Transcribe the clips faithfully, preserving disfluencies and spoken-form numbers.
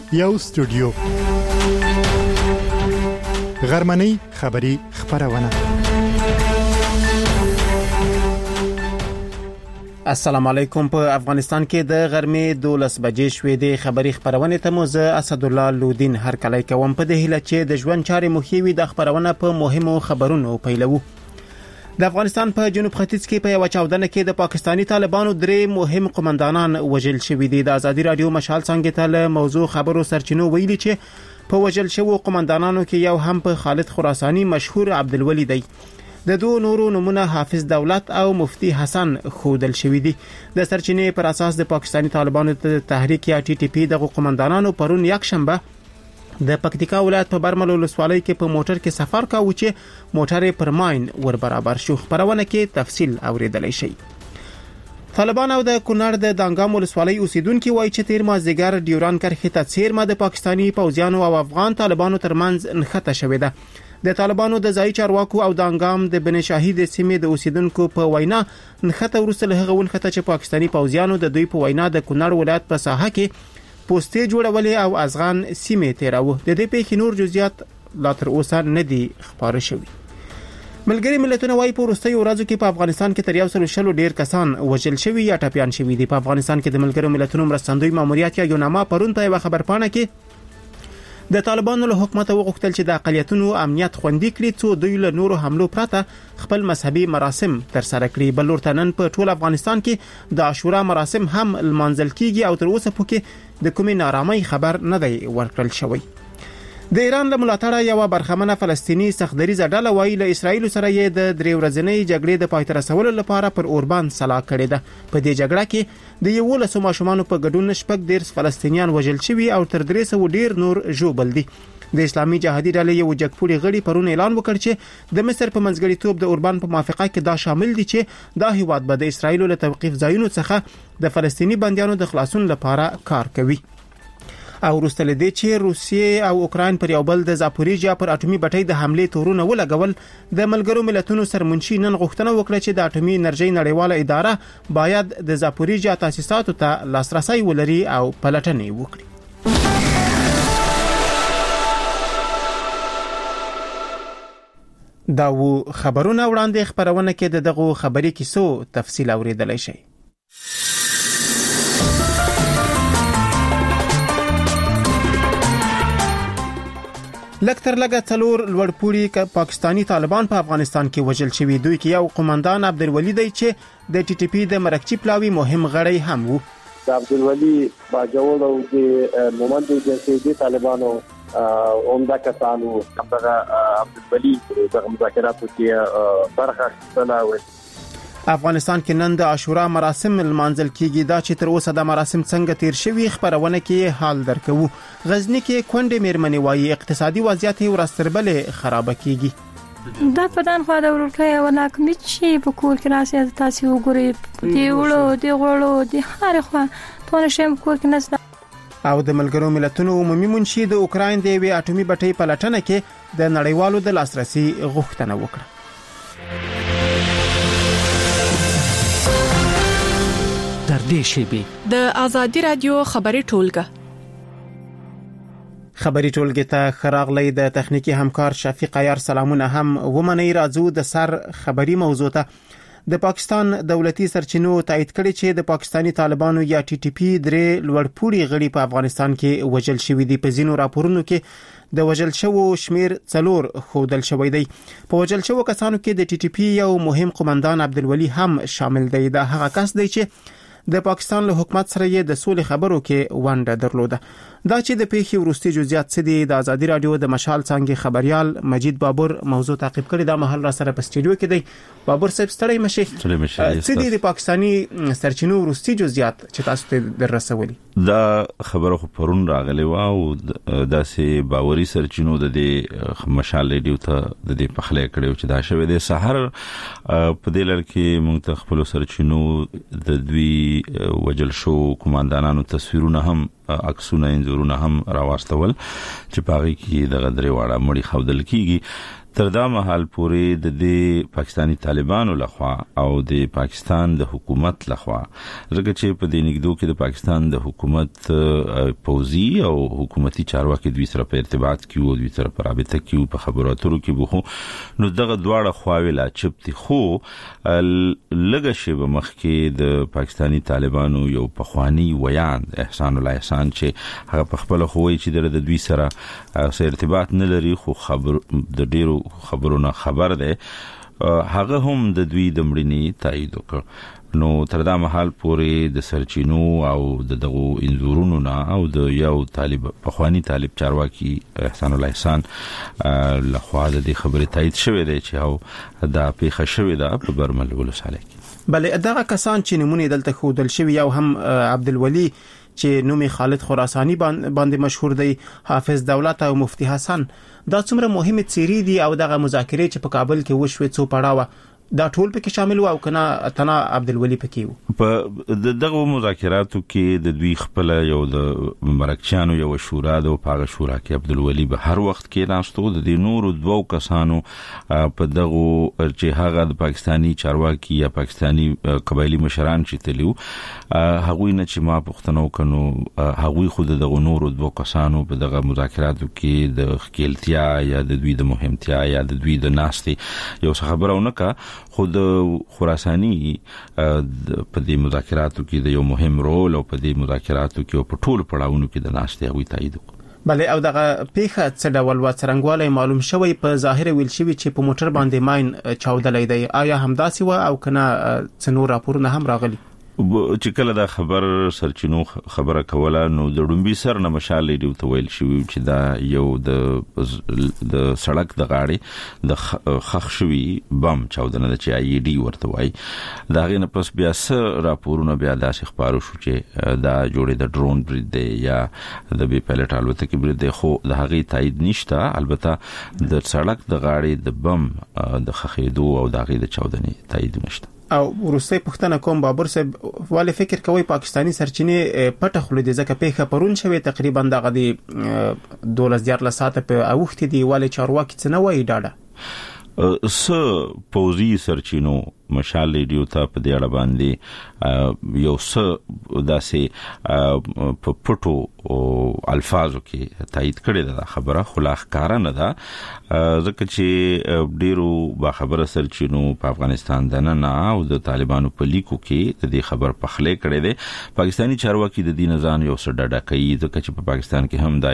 یو استودیو غرمنۍ خبری خبرونه. السلام علیکم. په افغانستان کې د غرمې دولس بجې شوې د خبری خبرونه ته مو زه اسد الله لودین هر کله کوم په دې هیله چې د ژوند چارې مخېوي د خبرونه په مهمو خبرونو پیلوو. د افغانستان په جنوب ختیځ کې په یو چاودنه کې د پاکستانی طالبانو درې مهم قومندانان وژل شوي دي. د آزادي رادیو مشال څنګه ته موضوع خبرو سرچینو ویلي چې په وژل شوو قومندانانو کې یو هم په خالد خراسانی مشهور عبدالولی دی. د دوه نورو نمونه حافظ دولت او مفتی حسن خودل شوی دي. د سرچینې پر اساس د پاکستانی طالبانو تحریک یا ټي ټي پی د قومندانانو پرون یک شنبه د پکتیکا ولایت په برمل ولسوالۍ کې په موټر کې سفر کاوه چې موټر پر ماین ور برابر شو. خبرونه کې تفصیل اوریدلای شي. طالبان او د کونړ د دانګام ولسوالۍ اوسیدونکو وایي چې تیر مازیګر ډیوران کرښې ته څیرمه د پاکستانی پوځیانو او افغان طالبانو ترمنځ نښته شوې ده. د طالبانو د ځای چارواکو او د انګام د بن شاهید سیمې د اوسیدونکو په وینا نښته ورسره هغه ونښته چې پاکستانی پوځیانو د دوی په وینا د کونړ ولایت په ساحه کې پوسټې جوړولې او ازغان سیمې تیراوه. د دې په نور جزئیات لا تر اوسه نه دي خبره شوي. ملګری ملتونه وايي په وروستیو ورځو کې په افغانستان کې تر یو سل شل ډیر کسان وژل شوي یا ټپيان شوي دي. په افغانستان کې د ملګری ملتونو مرستندوی ماموریت یا یوناما پرون په یو خبرپاڼه کې د طالبانو له حکومت وغوښتل چې د اقلیتونو امنیت خوندي کړي څو دوی له نورو حملو پرته خپل مذهبي مراسم تر سره کړي. بل ورته نن په ټول افغانستان کې د عاشورا مراسم هم لمانځل کیږي او تر اوسه پکې د کومې نارامۍ خبر نه دی ورکړل شوی. د ایران له ملاتړه یو برخمنه فلسطینی سختدریزه ډله وایي له اسرایل سره یې د درې ورځنۍ جګړې د پای ته رسولو لپاره پر اوربان سلا کړې ده. په دې جګړه کې د یو لسو ماشومانو په ګډون شپږ دیرش فلسطینیان وژل شوي او تر درې سوه ډیر نور ژوبل دي. د اسلامي جهادي ډلې یو جګپوړي غړي پرون اعلان وکړ چې د مصر په منځګړیتوب د اوربان په موافقه کې دا شامل دي چې دا هیواد به د اسرایل له توقیف ځایونو څخه د فلسطینی بندیانو د خلاصون لپاره کار کوي. او وروسته لدې چې روسیې او اوکراین پر یو بل د زاپوریژیا پر اټومي بټۍ د حمله تورونه ولګول، د ملګرو ملتونو سرمنشي نن غوښتنه وکړه چې د اټومي انرژي نړیواله اداره باید د زاپوریژیا تاسیساتو ته لاسرسي ولري او پلټنې وکړي. دا و خبرونه وړاندې خبرونه کې د دغه خبري کیسو تفصیل اوریدلای شي. لکتر لګه څلور لوړپوړي پاکستانی طالبان په افغانستان کې وژل شوي. دوی کې یو قومندان عبدالولی دی چې د ټي ټي پی د مرکچی پلاوی مهم غړی هم وو. عبدالولی باجوړ او د مومند جنسي طالبانو عمده کسانو دغه عبدالولی د مذاکراتو کې برخه اخیستله. افغانستان کې نن د عاشورا مراسم لمانځل کیږي. دا چې تر اوسه د مراسم څنګه تیر شوي خبرونه کې حال درکو. غزنی کې کونډې میرمنې وایي اقتصادي وضعیت ورستربلې خراب کیږي. دا پدان خو د ورکه او ناکمي چې په کور کې راسي تاسو وګورئ دی وړو دی غړو دی هر خو ټول شیم کور کې نس. او د ملګرو ملتونو عمومي منشي د اوکراین د وی اټومي بټۍ پلټنه کې د نړیوالو د لاسرسي غوښتنه وکړه. د آزادی رادیو خبري ټولګه خبري ټولګه ته خراغلی د تخنیکی همکار شفیق عیار سلامونه هم ومني. راځو د سر خبري موضوع ته. د پاکستان دولتي سرچینو تایید کړي چې د پاکستانی طالبانو یا ټي ټي پی درې لوړپوړي غړي په افغانستان کې وژل شوي دي. په ځینو راپورونو کې د وژل شوو شمیر څلور خودل شوی دی. په وژل شوو کسانو کې د ټي ټي پی یو مهم قومندان عبدالولی هم شامل دی. دا هغه کس دی چې د پاکستان له حکومت سره یې د سولې خبرو کې ونډه درلوده. دا چې د پیښې وروستي جزئیات څه دي د آزادي رادیو د مشال څنګه خبريال مجید بابر موضوع تعقیب کړی. دا محل را سره په استودیو کې دی. بابر صاحب ستړی مشه. څه دي د پاکستانی سرچینو وروستي جزئیات چې تاسو ته دررسولي؟ دا خبره خو پرون راغلی و او داسې باوري سرچینو د دې مشال ریډیو ته د دې پخله کړو چې دا شوه د سحر په دې لړ کې موږ ته خپل سرچینو د دوی وجل شو کمانډانانو تصویرونه هم عکسونه انځورونه هم راوستول چې پاغي کې د غدري واړه مړی خودل کیږي. تر دا مهال پورې د دې پاکستانی طالبانو لخوا او د پاکستان د حکومت لخوا زګه چې په دې نګدو کې د پاکستان د حکومت پوزي او حکومتي چارواکي دوی سره په ارتباط کې وو دوی سره په رابطه کې وو په خبرو اترو کې بوخو نو دغه دواړه خواوې لا چپتي خو لږه شی به مخ کې د پاکستانی طالبانو یو پخوانی ویان احسان الله احسان چې هغه په خپل خوې چې د دوی سره سره ارتباط نه لري خو خبر د ډیرو خبرونه خبر ده هغه هم د دوی د مړینې تایید وکړ نو تر دا مهال پورې د سرچینو او د دغو انزورونو نه او د یو طالب پخوانی طالب چارواکي احسان الله احسان لخوا د دې خبرې تایید شوې ده چې او دا پیښه شوې ده په برمل ولسوالۍ کې بلې دغه کسان چې نمونه دلته خودل شوی یو هم عبدالولي چې نومي خالد خراساني باندې مشهور دی حافظ دولت او مفتی حسن دا څومره مهمه څیرې دي او دغه مذاکرې چې په کابل کې وشوي څو پړاوه دا ټول پکې شامل و او کنه تنا عبدالولي پکې وو په دغه مذاکراتو کې د دوی خپل یو د مرکچانو یو شورا د پاغه شورا کې عبدالولي به هر وخت کې راستو د نورو دوو کسانو په دغه چې هغه د پاکستانی چارواکي یا پاکستانی قبایلی مشران چې تلیو هغوی نه چې ما پښتنو کنو هغوی خود دغه نورو دوو کسانو په دغه مذاکراتو کې د خپلتیا یا د دوی د مهمتیا یا د دوی د ناستي یو خبرونه کا خود خراسانی په دې مذاکراتو کې د یو مهم رول او په دې مذاکراتو کې په ټولو پړاوونو کې د ناشته غوي تایید بلې او دغه پیښه څه ډول و څرنګواله معلوم شوی په ظاهر ویل شوی چې په موټر باندې ماين چاودلې دی آیا همداسي و او کنه څنور راپورونه هم راغلي چې کله دا خبر سرچینو خبره کوله نو د ډومبي سر نه مشال دی ته ویل شو چې دا یو د د سړک د غاړي د خخ شوی بم چاودنه د چې ای ډي ورته وای دا غینه پس بیا سره راپورونه بیا داسې خبرو شو چې دا جوړې د ډرون برید دی یا د بي پایلټ الوتکې برید دی خو د هغه تایید نشته البته د سړک د غاړي د بم د خخېدو او د هغه د چاودنې تایید نشته او ورسته پښتنه کوم بابر صاحب والي فکر کوي پاکستانی سرچینې پټه خلود ځکه پیښه پرون شوی تقریبا دغه دی دولس دیار لساته په اوخت دی والي چارواکي څنګه وای ډاډه س پوزي سرچینو مشال ریډیو ته په دې اړه باندې یو څه داسې په پټو الفاظو کې تایید کړی دا خبره خلاص کار نه ده ځکه چې ډیرو با خبره سرچینو په افغانستان د نه او د طالبانو په لیکو کې د دې خبر په خله کړی دی پاکستانی چارواکي د دین ځان یو څه ډډه کوي ځکه چې په پاکستان کې هم دا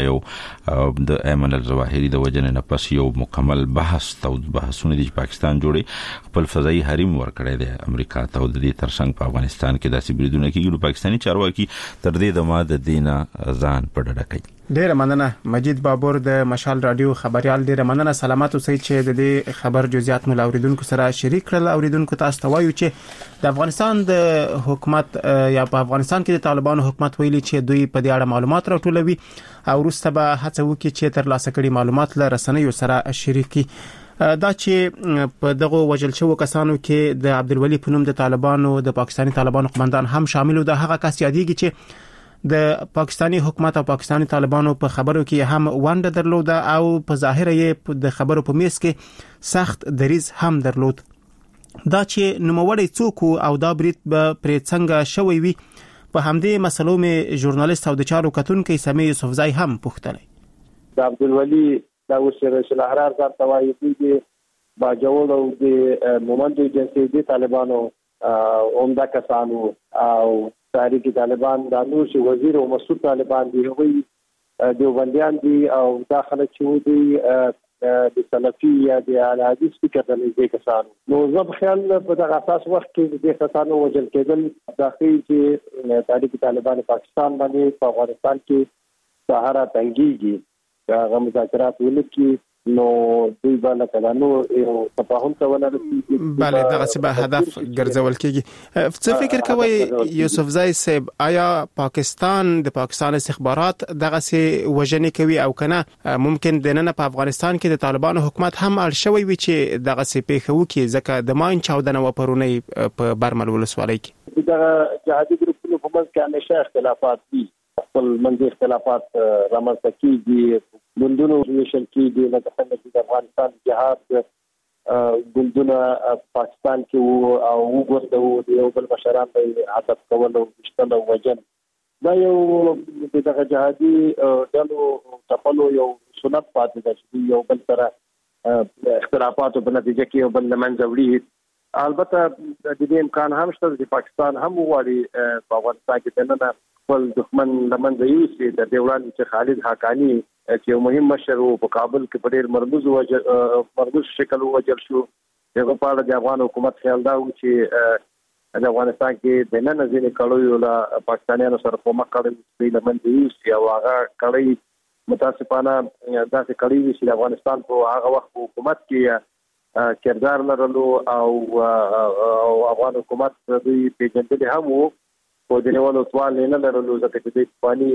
یو د ایمن الظواهری د وجنه نه پس یو مکمل بحث او بحثونه د پاکستان جوړي خپل فضائي حریم ورکړی دی امریکا ته د دې ترڅنګ په افغانستان کې داسې بریدونه کیږي پاکستانی چارواکي تر دې د ماده دینه ځان په ډډه کوي ډیره مننه مجید بابور د مشال رادیو خبريال ډیره مننه سلامات اوسئ چې د دې خبر جزئیات مو اوریدونکو سره شریک کړل اوریدونکو تاسو ته وایو چې د افغانستان د حکومت یا په افغانستان کې د طالبانو حکومت ویلي چې دوی په دې اړه معلومات راټولوي او وروسته به هڅه وکړي چې تر لاسه کړي معلومات له رسنیو سره شریکي دا چې په دغه وجل شو کسانو کې د عبدالولي په نوم د طالبانو د پاکستانی طالبانو قومندان هم شامل و د هغه کس یادېږي چې د پاکستانی حکومت او پاکستانی طالبانو په خبرو کې هم ونده درلوده او په ظاهر یې د خبرو په میس کې سخت دریز هم درلود دا چې نوموړی څوک او دا برید به پرې څنګه شوی وي په همدې مسلو مې ژورنالیست او د چارو کتونکو سمي یوسفزای هم پوښتنه د عبدالولي دا وسره شلهرار ځان توایي دي باجوړ او د مومند جنسي طالبانو عمده کسانو او تاریخي طالبان د نور شي وزیر او مسعود طالبان دی هغوی دیوبندیان دي او داخله چې دی د سلفي یا د اعلی حدیث فکر د دې کسانو نو زه خیال په دغه اساس وخت کې د کسانو وجل کېدل داخلي چې تاریخي طالبان پاکستان باندې په افغانستان کې سهارا تنګيږي هغه مذاکرات ولکې نو دوی باندې کلانو یو تفاهم کول راځي بله دغه څه به هدف ګرځول کېږي څه فکر کوي یوسفزای صاحب آیا پاکستان د پاکستان استخبارات دغه څه وجنې کوي او کنه ممکن د نن په افغانستان کې د طالبانو حکومت هم اړ شوی وي چې دغه څه پیښه وکړي ځکه د ماین چاودنه و پرونی په برمل ولسوالۍ کې دغه جهادي ګروپونو په منځ کې همیشه اختلافات دي خپل منځي اختلافات رامنځته کیږي ګوندونو ویشل کېږي لکه څنګه چې د افغانستان جهاد ګوندونه پاکستان کې وو او وګورځو د یو بل مشران به عادت کول او وشتل او وجل دا یو دغه جهادي ډلو تپلو یو سنت پاتې ده چې یو بل سره اختلافات په نتیجه کې یو بل منځ وړي. البته د دې امکان هم شته چې پاکستان هم وغواړي په افغانستان کې دننه خپل دښمن لمنځه یوسي. د دې وړاندې چې خالد حقانی چې یو مهم مشر وو په کابل کې په ډېر مرموز وجه مرموز شکل وجل شو. هغه په اړه د افغان حکومت خیال دا و چې د افغانستان کې دننه ځینې کړیو له پاکستانیانو سره کومک کړی چې لمنځه یوسي او هغه کړی متاسفانه داسې کړی چې د افغانستان په هغه وخت حکومت کې کردار لرلو او افغان حکومت دوی پیژندل هم وو په دې ډول توان نه لرلو ځکه چې د پانی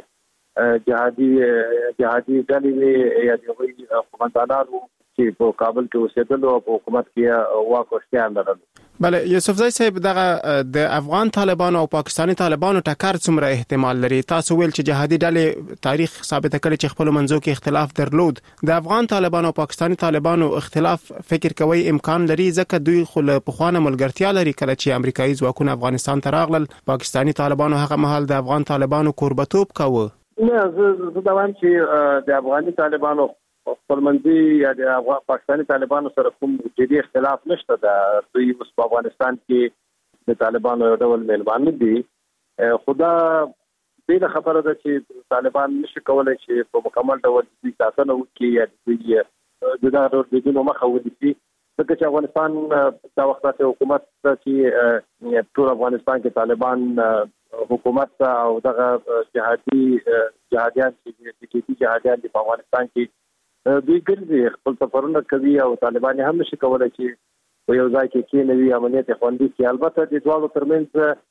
جهادي جهادي ډلې یا د قومندانانو چې په کابل کې اوسېدل او په حکومت کې واک او اختیار لرلو. بله یوسفزای صاحب دغه د افغان طالبانو او پاکستاني طالبانو ټکر څومره احتمال لري؟ تاسو ویل چې جهادي ډلې تاریخ ثابت کړي چې خپل منځو کې اختلاف درلود. د افغان طالبانو او پاکستاني طالبانو اختلاف فکر کوي امکان لري ځکه دوی خو له پخوانه ملګرتیا لري. کله چې امریکایي ځواکونه افغانستان ته راغلل پاکستاني طالبانو هغه مهال د افغان طالبانو کوربتوب کاوه. نه زه دا وایم چې د افغاني طالبانو خپل منځي یا د پاکستاني طالبانو سره کوم جدي اختلاف نشته. د دوی اوس په افغانستان کې د طالبانو یو ډول میلمانه دي. خدا دې خبره ده چې طالبان نشي کولای چې په مکمل ډول د ساتنه وکړي یا د دغه ډول مخه ونیسي ځکه چې افغانستان دا وخت ته حکومت چې ټول افغانستان کې طالبان حکومت او دغه جهادي جهاديان چې د جهاديان په افغانستان کې دوی ګرځي خپل سفرونه کوي او طالبان هم نشي کولای چې په یو ځای کې کېنوي امنیت خوندي کړي. البته د دوه ترمنځ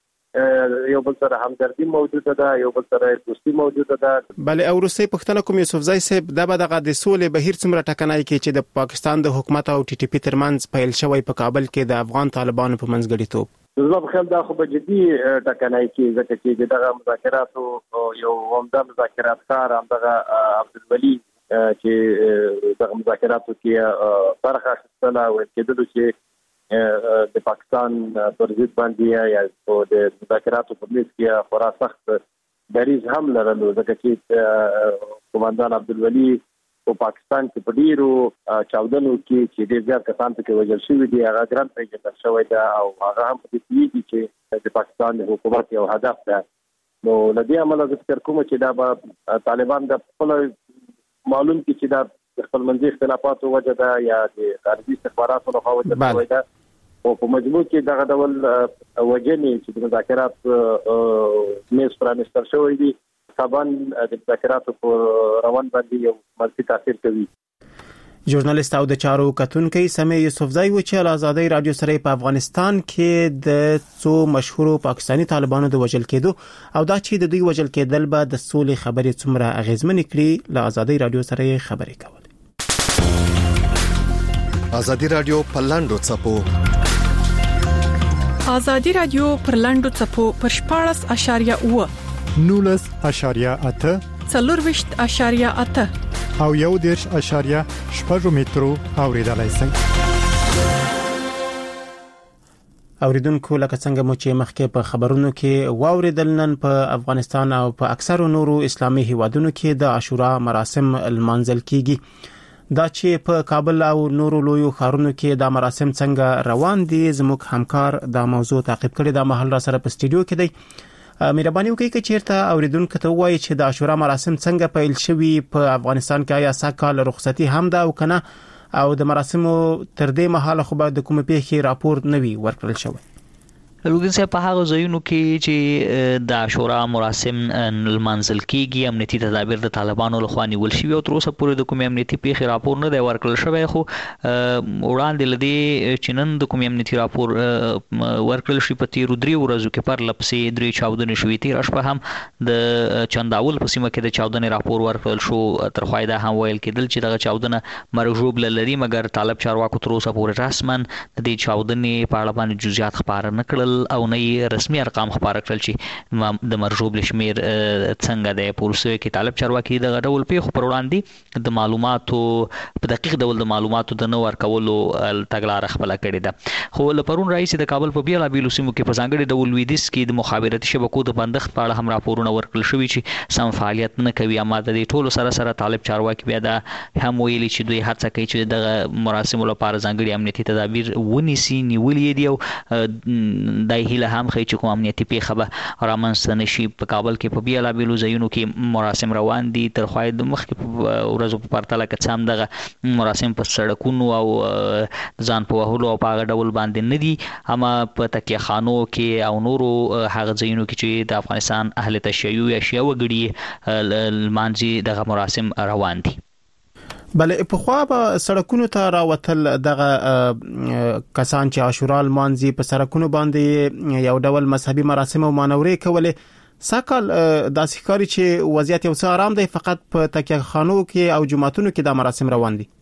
یو بل سره همدردي موجوده ده، یو بل سره دوستي موجوده ده. بله او روسي پښتنه کوم یوسفزای صاحب دا به دغه د سولې بهیر څومره ټکنای کې چې د پاکستان د حکومت او ټي ټي پی ترمنځ پیل شوی په کابل کې د افغان طالبانو په منځګړیتوب زما په خیال دا خو به جدي ټکنای کې ځکه چې دغه مذاکراتو یو عمده مذاکرات کار همدغه عبدالولي چې دغه مذاکراتو کې برخه اخیستله ویل کېدلو چې د پاکستان پر ضد باندې یا د مذاکراتو په میز کې خورا سخت دریځ هم لرلو ځکه چې قومندان عبدالولي په پاکستان کې په ډیرو چاودنو کې چې ډېر زیات کسان پکې وژل شوي دي هغه ګران پیژندل شوی ده او هغه هم په دې پیږي چې د پاکستان د حکومت یو هدف ده. نو له دې امله زه فکر کوم چې دا به طالبان د خپل معلوم کې چې دا خپل منځي اختلافاتو وجه ده یا د خارجي استخباراتو لخوا وجه شوی ده او په مجموع کې دغه ډول وجنې چې د مذاکرات میز پرانیستل شوی دي طبعا د مذاکراتو په روان باندې یو منفي تاثیر کوي. ژورنالیست او د چارو کتونکي سمې یوسفزای و چې آزادۍ رادیو سره په افغانستان کې د څو مشهورو پاکستاني طالبانو د وژل کېدو او دا چې د دوی وژل کېدل به د سولې خبرې څومره اغیزمنې کړي له آزادۍ رادیو سره خبرې کول. آزادۍ رادیو په لاندو چپو آزادۍ رادیو پر لاندو چپو پر شپاړس اشاریه اوه نولس اشاریه اته څلورویشت اشاریه اته او یو دیرش اشاریه شپږ مترو اوریدلای شئ. اوریدونکو لکه څنګه مو چې مخکې په خبرونو کې واوریدل نن په افغانستان او په اکثرو نورو اسلامي هیوادونو کې د عاشورا مراسم لمانځل کیږي. دا چې په کابل او نورو لویو ښارونو کې دا مراسم څنګه روان دي زموږ همکار دا موضوع تعقیب کړي. دا مهال را سره په سټډیو کې دی. مهرباني وکړئ چې چیرته اوریدونکو ته وایي چې د عاشورا مراسم څنګه پیل شوي په افغانستان کې آیا ساکال رخصتي هم ده او کنه او د مراسمو تر دې مهاله خو به د کومې پیښې راپور نه وي ورکړل شوی. لوګین صاحب په هغه ځایونو کې چې د عاشورا مراسم لمانځل کېږي امنیتي تدابیر د طالبانو لخوا نیول شوي او تر اوسه پورې د کومې امنیتي پیښې راپور نه دی ورکړل شوی خو وړاندې له دې چې نن د کومې امنیتي راپور ورکړل شي په تېرو دریو ورځو کې پرله پسې درې چاودنې شوې. تېره شپه هم د چنداول په سیمه کې د چاودنې راپور ورکړل شو. تر خوا دا هم ویل کېدل چې دغه چاودنه مرګ ژوبله لري مګر طالب چارواکو تر اوسه پورې رسما د دې چاودنې په اړه باندې جزئیات خپاره نه کړل کابل او نه رسمي ارقام خبره کړل چې د مرجوب شمیر څنګه د پولیسو کې طالب چارواکي د غډول پیښو پر وړاندې د معلوماتو په دقیق ډول د معلوماتو د نو ورکولو تګلارې خپل کړې ده. خو لپرون رئیس د کابل په بیلا بیلو سیمو کې په ځانګړي ډول ویدیس کې د مخابراتي شبکو د بندښت په اړه هم راپورونه ورکړل شوي چې سم فعالیت نه کوي. اما د دې ټولو سره سره طالب چارواکي بیا دا هم ویلي چې دوی هڅه کوي چې د مراسمو لپاره ځانګړي امنیتي تدابیر ونیسي نیولې دي او دای هله هم خي چې کوم امنیتي پیښه به رامنځته نشي. په کابل کې په بیلا بیلو ځایونو کې مراسم روان دي تر خو د مخ کې ورځو په پرتله کې سم دغه مراسم په سړکونو او ځان په وهلو او په ډول باندې نه دي. اما په تکیه خانو کې او نورو هغه ځایونو کې چې د افغانستان اهل تشیع یا شیعه وګړي لمانځي دغه مراسم روان دي. بل په خو به سړکونو ته راوتل دغه کسان چې عاشورا لمانځي په سړکونو باندې یو ډول مذهبي مراسم او مانورې کولې. ساکل د ښکاری چې وضعیت یو څه آرام دی فقط په تکیه خانو کې او جماعتونو کې د مراسم روان دي.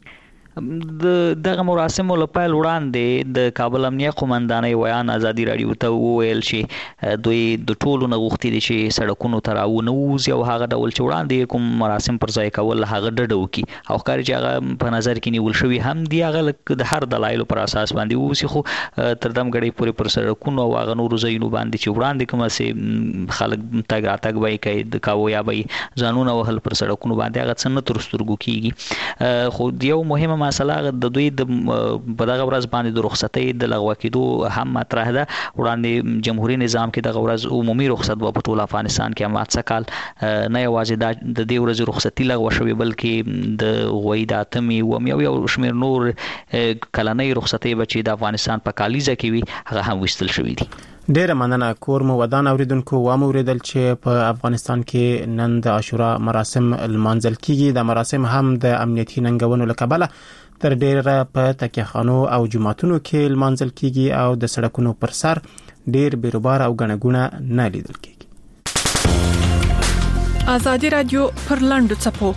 د دغه مراسمو لپاره وړاندې د کابل امنیه قومندانۍ ویان ازادي رادیو ته وویل چې دوی د ټولو نغښتي دي چې سړکونو ته راونه وځي او هغه ډول چې وړاندې کوم مراسم پر ځای کول هغه ډډه وکي او ښکاري چې هغه په نظر کې نیول شوی هم دی هغه د هر دلایلو پر اساس باندې وسی خو تر دم غړي پورې پر سړکونو او هغه نورو ځایونو باندې چې وړاندې کومه سي خلک تګ راتګ وای کوي د کاوه یا به ځانونه وهل پر سړکونو باندې هغه څنګه تر سترګو کیږي. خو یو مهمه مسله د دوی د په دغه ورځ باندې د رخصتۍ د لغوه کېدو هم مطرح ده. وړاندې جمهوریت نظام کې دغه ورځ عمومي رخصت په ټول افغانستان کې هم څه کال نه یوازې د دې ورځې رخصتي لغوه شوې بلکې د غوي د اتمې و یو یو شمیر نور کلنۍ رخصتۍ بچي د افغانستان په کالیزه کې وي هغه هم وستل شوې دي. ډیره مننه کور مو ودان اوریدونکو و موریدل چې په افغانستان کې نن د عاشورا مراسم لمانځل کیږي. د مراسم هم د امنیتي ننګونو لکبله تر ډیره په تکیه خانو او جماعتونو کې لمانځل کیږي او د سړکونو پر سر ډیر بیروبار او غنګونه نه لیدل کیږي. ازادي رادیو پر لاندو چپو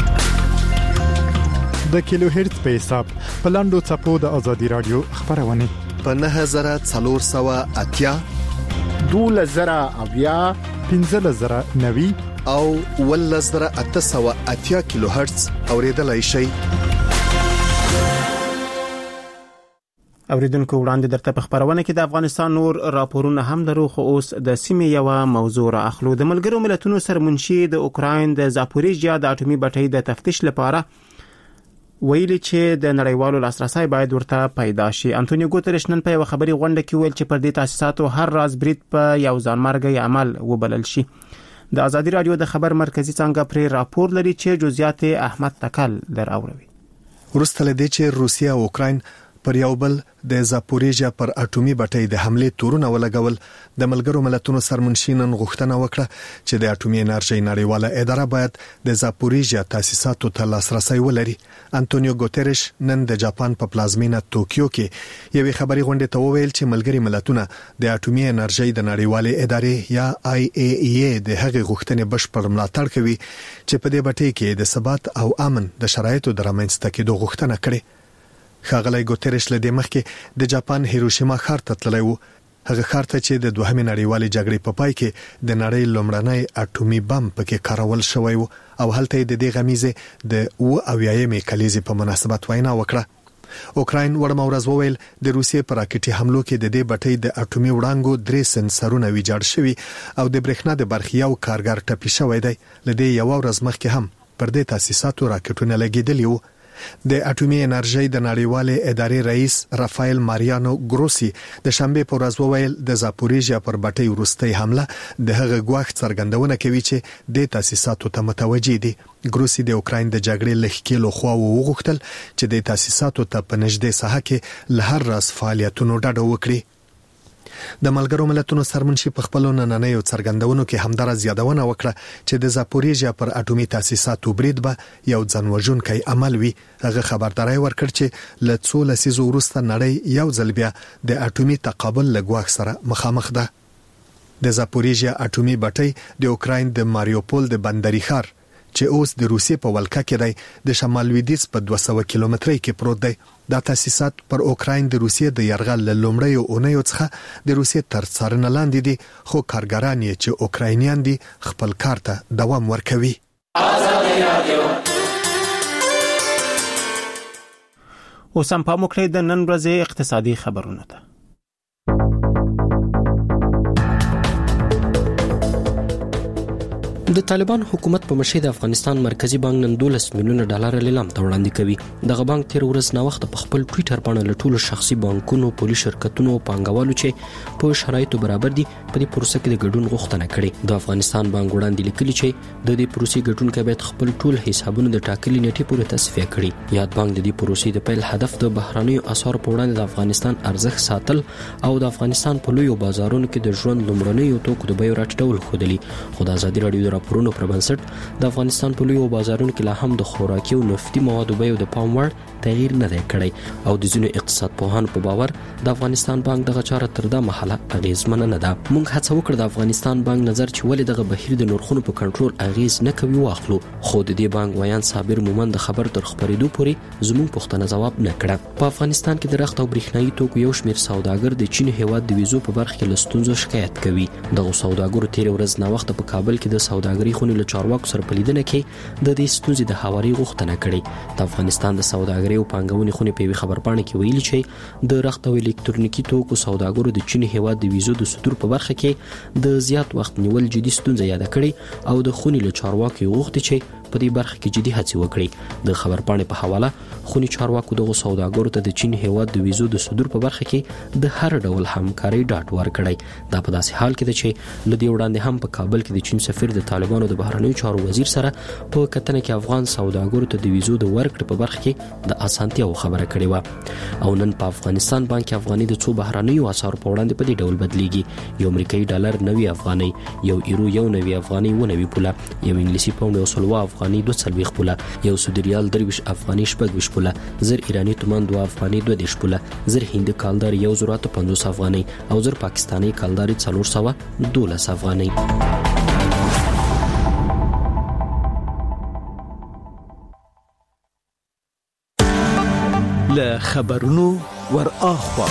د کیلو هرتز په حساب په لاندو چپو د ازادي رادیو خبرونه په نه هزار څلور سوه اتیا دوله زره اویا پنځه زره نوي او ول زره اته سوه اتیا کیلو هرتز اوریدلای شي. اوریدونکو وړاندې درته په خبرونه کې د افغانستان نور راپورونه هم درو خو اوس د سیمې یو موضوع را اخلو. د ملګرو ملتونو سرمنشي د اوکراین د زاپوریژیا د اټومي بټۍ د تفتیش لپاره ویلي چې د نړیوالو لاسرسي باید ورته پیدا شي. انټونیو ګوتریش نن په یو خبري غونډه کې ویل چې پر دې تاسیساتو هر راز برید په یو ځانمرګي عمل وبلل شي. د ازادي رادیو د خبر مرکزی څنګه پر راپور لري چې جزئیات احمد تکل در اوروي. ورسته لدې چې روسیا او اوکراین پر یو بل د زاپوریژیا پر اټومي بټۍ د حمله تورونه ولګول د ملګرو ملتونو سرمنشینن غوښتنه وکړه چې د اټومي انرژي نړیواله اداره باید د زاپوریژیا تاسیساتو ته لاسرسي ولري. انټونیو ګوتریش نن د جاپان په پلازمینه توکیو کې یوې خبري غونډې ته وویل چې ملګري ملتونه د اټومي انرژي د نړیواله ادارې یا آی ای ای د هغې غوښتنې بشپړ ملاتړ کوي چې په دې بټۍ کې د ثبات او امن د شرایطو د رامنځته کېدو غوښتنه کړې. ښاغلی ګوتریش له دې مخکې د جاپان هیروشیما ښار ته تللی و، هغه ښار ته چې د دوهمې نړیوالې جګړې په پای کې د نړۍ لومړنی اټومي بم پکې کارول شوی و او هلته د دې غمیزې د اوه اویایمې کلیزې په مناسبت وینا وکړه. اوکراین وړمه ورځ وویل د روسیې پر راکټي حملو کې د دې بټۍ د اټومي وړانګو درې سنسرونه ویجاړ شوي او د برېښنا د برخې یو کارګر ټپي شوی دی. له دې یو ورځ مخکې هم پر دې تاسیساتو راکټونه لګېدلي وو. د اټومي انرژي د نړیوالې ادارې رئیس رافایل ماریانو ګروسی د شنبه په ورځ وویل د زاپوریژیا پر بټۍ وروستۍ حمله د هغه ګواښ څرګندونه کوي چې د تاسیساتو ته متوجي دي. ګروسی د اوکراین د جګړې لخکېلو خوا وغوښتل چې د تاسیساتو ته په نږدې ساحه کې له هر راز فعالیتونو ډډه وکړي. د ملګرو ملتونو سرمنشي په خپل نننیو څرګندونو کې همدار زیادونه وکړه چې د زاپوریژیا پر اټومي تاسیساتو برید به یو ځانوژونکی عمل وي. هغه خبرداري ورکړ چې له څو لسیزو وروسته نړۍ یو ځل بیا د اټومي تقابل له ګواښ سره مخامخ ده. د زاپوریژیا اټومي بټۍ د اوکراین د ماریوپول د بندري ښار چې اوس د روسیې په ولکه کې دی د شمال لویدیځ په دوه سوه کیلومترۍ کې پروت دی. دا تاسیسات پر اوکراین د روسیې د یرغل لومړی اونیو څخه د روسیې تر څارنې لاندې دي، خو کارګران یې چې اوکراینیان دي خپل کار ته دوام ورکوي. اوس هم په مکړې د نن ورځې اقتصادي خبرونه ده. د طالبان حکومت په مشر د افغانستان مرکزی بانک نن دولس میلیونه ډالر لیلام ته وړاندې کوي. دغه بانک تیر ورځ نا وخت په خپل ټوئیټر باندې له ټولو شخصي بانکونو، پولیس شرکتونو او پانګوالو چې په شرایطو برابر دي په دې پروسه کې د ګډون غوښتنه کړې. د افغانستان بانک وړاندې لیکلي چې د دې پروسې ګډونکو باید خپل ټول حسابونه د ټاکلي نیټې پورې تصفیه کړي. یاد بانک د دې پروسې د پیل هدف د بهرانیو اسعارو په وړاندې د افغانستان ارزښت ساتل او د افغانستان په لویو بازارونو کې د ژوند لومړنیو توکو د بیو راټیټول خودلی. خو د ازادي راډیو د راپورونو پر بنسټ د افغانستان په لویو بازارونو کې لا هم د خوراکي او نفتي موادو بیو د پام وړ تغییر نه دی کړی او د ځینو اقتصاد پوهانو په باور د افغانستان بانک دغه چاره تر دا مهاله اغیزمنه نه ده. موږ هڅه وکړه د افغانستان بانک نظر چې ولې دغه بهیر د نرخونو په کنټرول اغیز نه کوي واخلو، خو د دې بانک ویان صابر مومند د خبر تر خبرېدو پورې زموږ پوښتنه ځواب نه کړه. په افغانستان کې د رخت او برېښنايي توکو یو شمېر سوداګر د چین هیواد د ویزو په برخه کې له ستونزو شکایت کوي. دغه سوداګرو تیر ورځ نا وخت په کابل کې د سوداګرۍ خونې له چارواکو سره په لیدنه کې د دې ستونزې د هواري غوښتنه کړې. د افغانستان د سوداګرۍ او پانګونې خونې په خبرپاڼه کې ویلي چې د رخت او الکترونیکي توکو سوداګرو د چین هیواد د ویزو د صدور په برخه کې د زیات وخت نیول جدي ستونزه یاد کړې او د خونې له چارواکو غوښتي چې په دې برخه کې جدي هڅې وکړي. د خبرپاڼې په حواله خونې چارواکو دغه سوداګرو ته د چین هیواد د ویزو د صدور په برخه کې د هر ډول همکاري ډاډ ورکړی. دا په داسې حال کې ده چې لدی وړاندې هم په کابل کې د چین سفیر د طالبانو د بهرنیو چارو وزیر سره په کتنه کې افغان سوداګرو ته د ویزو د ورکړې په برخه کې د اسانتیا خبره کړې و. او نن په افغانستان بانک افغاني د څو بهرنیو اسعارو په وړاندې په دې ډول بدلیږي. یو امریکایي ډالر نوي افغاني، یو یورو یو نوي افغاني و نوي پوله، یو انګلیسي پاوند او سلوا افغاني دوه څلوېښت پوله، یو سعودي ریال درویش افغاني شپږ ویشت پوله، زر ایراني تومان دوه افغاني دوه دېرش پوله، زر هندي کالدار یو زر اته پنځوس افغاني او زر پاکستاني کالدار څلور سوه دولس افغاني. له خبرونو ور اخوا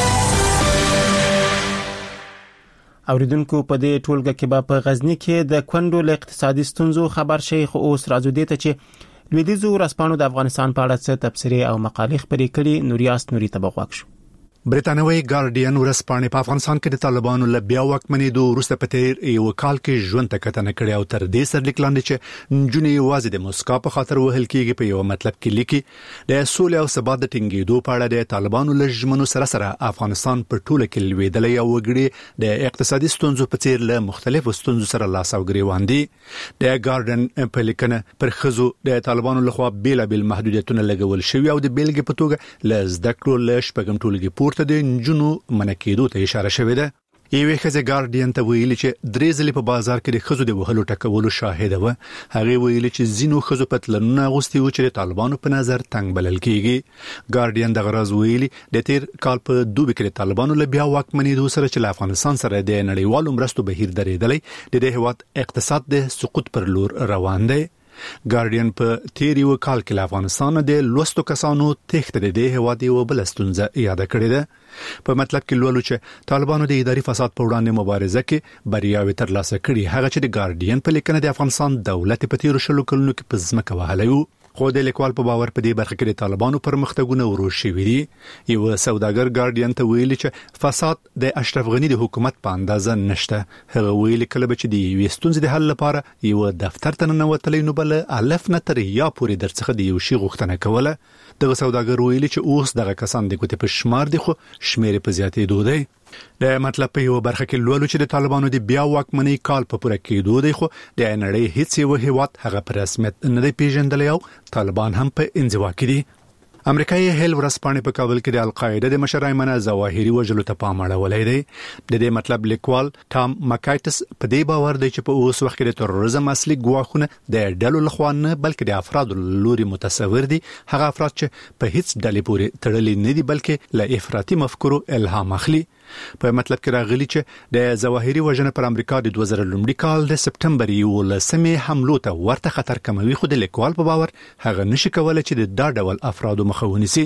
اوریدونکو په دې ټولګه کې به په غزنی کې د کندو له اقتصادي ستونزو خبر شي. خو اوس راځو دې ته چې لویدیځو ورځپاڼو د افغانستان په اړه څه تبصرې او مقالې خپرې کړي. نوریاس نوري ته بغواک شو. برتانوي ګارډین ورځپاڼې په افغانستان کې د طالبانو له بیا واکمنېدو وروسته په تیر یو کال کې ژوند ته کتنه کړې او تر دې سره لیک لاندې چې نجونې یوازې د موسکا په خاطر وهل کېږي په یو مطلب کې لیکي د سولې او ثبات د ټینګېدو په اړه د طالبانو له ژمنو سره سره افغانستان په ټوله کې لویدلې او وګړي د اقتصادي ستونزو په څیر له مختلفو ستونزو سره لاس او ګریوان دي. د ګارډین په لیکنه پر خزو د طالبانو لخوا بیلابل محدودیتونه لګول شوي او د بیلګې په توګه له زده کړو له شپږم ټولګي پورته د نجونو منکېدو ته اشاره شوې ده. یوه ښځه ګارډین ته ویلي چې درې ځلې په بازار کې د ښځو د وهلو ټکولو شاهده و. هغه ویلي چې ځینو ښځو پتلونونه اغوستي و چې د طالبانو په نظر تنګ بلل کېږي. ګارډین د غرض ویلي د تیر کال په دوبي کې د طالبانو له بیا واکمنېدو سره چې له افغانستان سره د نړیوالو مرستو بهیر درېدلې د دې هیواد اقتصاد د سقوط پر لور روان دی. ګارډین په تیر یو کال کې له افغانستان د لوستو کسانو تخته د دې هوادي او بل ستونزه یاد کړې ده. په مطلب کې لولو چې طالبانو د اداري فساد په وړاندې مبارزه کې بریاوي ترلاسه کړې. هغه چې د ګارډین په لیکنه د افغانستان دولت په تیر شلو کلونو کې په ځمکه وهلی و. خو د لیکوال په باور په دې برخه کې د طالبانو پرمختګونه ورو شوي دي. یو سوداګر ګارډین ته ویلي چې فساد د اشرف غنی د حکومت په اندازه نشته. هغه ویلي کله چې د یوې ستونزې د حل لپاره یو دفتر ته ننوتلی نو بل الف نه تر یا پورې درڅخه د یو شی غوښتنه کوله. دغه سوداګر ویلي چې اوس دغه کسان د ګوتې په شمار دي خو شمیر په زیاتېدو دی. د مطلب په یو برخه کې لولو چې د طالبانو د بیا واکمنۍ کال په پوره کېدو دی خو د نړۍ هیڅ یو هیواد هغه په رسمیت نه دی پیژندلی او طالبان هم په انزوا کې دي. امریکایي هیل ورځپاڼې په کابل کې د القاعده د مشر ایمن ظواهري وژلو ته پام اړولی دی. د دې مطلب لیکوال ټام مکایټس په دې باور دی چې په اوس وخت کې د تروریزم اصلي ګواښونه د ډلو لخوا نه بلکې د افرادو لوري متصور دي. هغه افراد چې په هیڅ ډلې پورې تړلي نه دي بلکې له افراطي مفکورو الهام اخلي. په مطلب کې راغلي چې د ظواهري وژنه پر امریکا د دوه زره لومړي کال د سپټمبر یولسمې حملو ته ورته خطر کموي خو د لیکوال په باور هغه نشي کولای چې د دا ډول افرادو مخه ونیسي.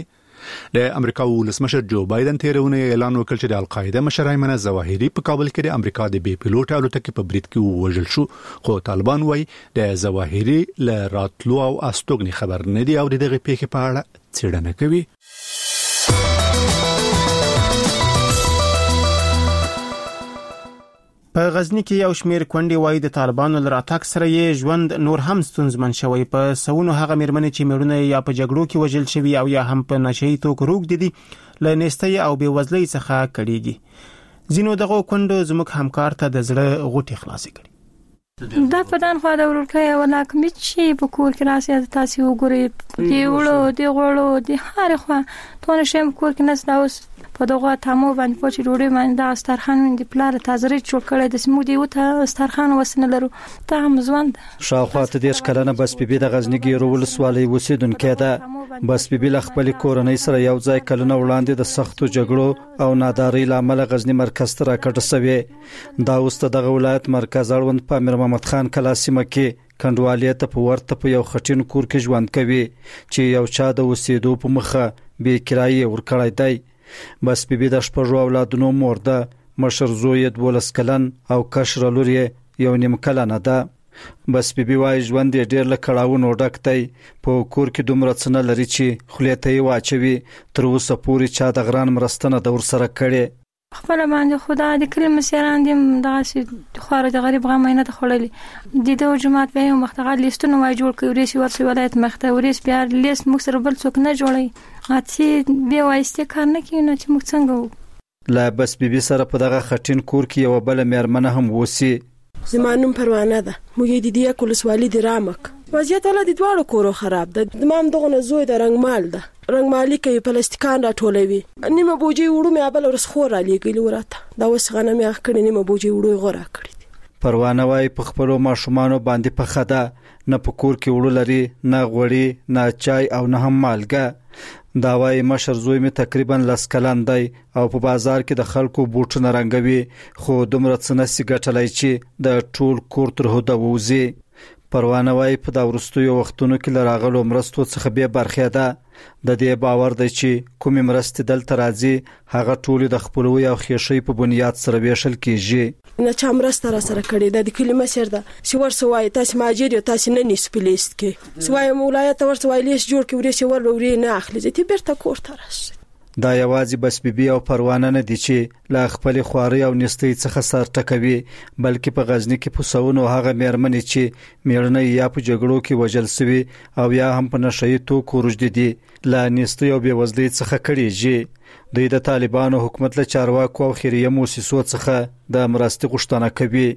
د امریکا ولسمشر جو بایدن تیرونه اعلان وکړ چې د القاعده مشر ایمن الظواهري په کابل کې د امریکا د بي پيلوټ الوتکې په برید کې وژل شو، خو طالبان وايي د ظواهري له راتلو او استوګنې خبر نه دی او دغه پیښې په اړه څېړنه کوي. په غزنی کې یو شمیر کونډې وایي د طالبانو لراتاک سره یې ژوند نور هم ستونزمن شوی. په سونو هغه میرمنې چې میړونه یا په جګړو کې وژل شوی او یا هم په نشئی توکو روږدي دي له نېستۍ او بېوزلۍ څخه کړيږي. ځینو دغه کونډو زموږ همکار ته د زړه غوټې خلاصې کړې. دا په دان خو دا ورکه ولا کوم چې په کور کې راسي تاسو وګورئ دی وړو دی غوړو دی هر خو ته نشم کور کې نس دا اوس په دغه تمو باندې پوچې ډوډۍ باندې د استرخان د پلار تازه جوړ کړی د سمو دی وته استرخان وسنه لرو ته هم ځوند شاوخواته دیش کلنه بس بیبي د غزنی ګیرو ولسوالۍ اوسیدونکې ده. بس بیبي ل خپل کورنۍ سره یو ځای کلنه وړاندې د سختو جګړو او نادارۍ لامل غزنی مرکز ته راکټ شوی. دا اوس دغه ولایت مرکز اړوند په امیر محمد خان کلاسیمه کې کندوالې ته په ورته په یو خټین کور کې ژوند کوي چې یو چا د اوسېدو په مخه به کرایه ورکړای دی. بس بیبي د شپږو اولادونو مور ده، مشر زوی یې دولس کلن او کشر لور یې یو نیم کلنه ده. بس بیبي وايي ژوند یې ډېر له کړاوونو ډک دی، په کور کې دومره څه نه لري چې خولې ته یې واچوي. تر اوسه پورې چا د غران مرستنه د ورسره کړې. خپل باندې خدا د کلمه سیران دیم دغه خواره د غریب غا مینه ته خړلې د دوه جماعت به یو مختغه لیستونه وای جوړ کړی ورسي ورسي ولایت مخته ورس بیا لیست موږ سره بل څوک نه جوړي اته به وایسته کار نه کینې چې موږ څنګه لا بس بیبي سره په دغه خټین کور کې یو بل میرمنه هم وسی. زمانم پروانه ده موږ د دې کول سوالي د رامک وضعیت ول د دوړو کورو خراب ده. د مام دغه زوی د رنگ مال ده رنگ مالی کوي پلاستیکان را ټولوي نیمه بوجي وړو مې ابل ورس خور را لګي ورته دا وس غنه مې اخ کړي نیمه بوجي وړو غوړه کړی. پروانه وايي په خپل ماشومان باندې په خدا نه په کور کې وړو لري نه غوړي نه چای او نه هم مالګه. دا وايي مشر زوی مې تقریبا لس کلن دی او په بازار کې د خلکو بوټونه رنګوي خو دومره څه نسي ګټلای چې د ټول کور تر هدا ووزي. پروانه وايي په دا ورستیو وختونو کې لراغلو مرستو څخه به برخه ده. د دې باور دی چې کومې مرستې دلته راځي هغه ټول د خپلوي او خېشي په بنیاد سره ویشل کیږي. نه چا مرسته را سره کړی د کلمه سر ده چې ورسوي تاسو ماجر یو تاسو نه نیس پلیست کې سوای مولایت ورسوي لیس جوړ کې ورسي ور ورې نه اخلي چې بیرته کور ته راشي. دا یوازې بس بیبي او پروانه نه دي چې لا خپل خواري او نستۍ څخه سر ټکوي بلکې په غزنی کې پوسونو هغه میرمنې چې میړنه یا په جګړو کې وژل شوی او یا هم په نشئی توکو روږدي دي لا نستۍ او بېوزلۍ څخه کړيږي. دوی د طالبانو حکومت له چارواکو او خیریه موسسو څخه د مرستې غوښتنه کوي.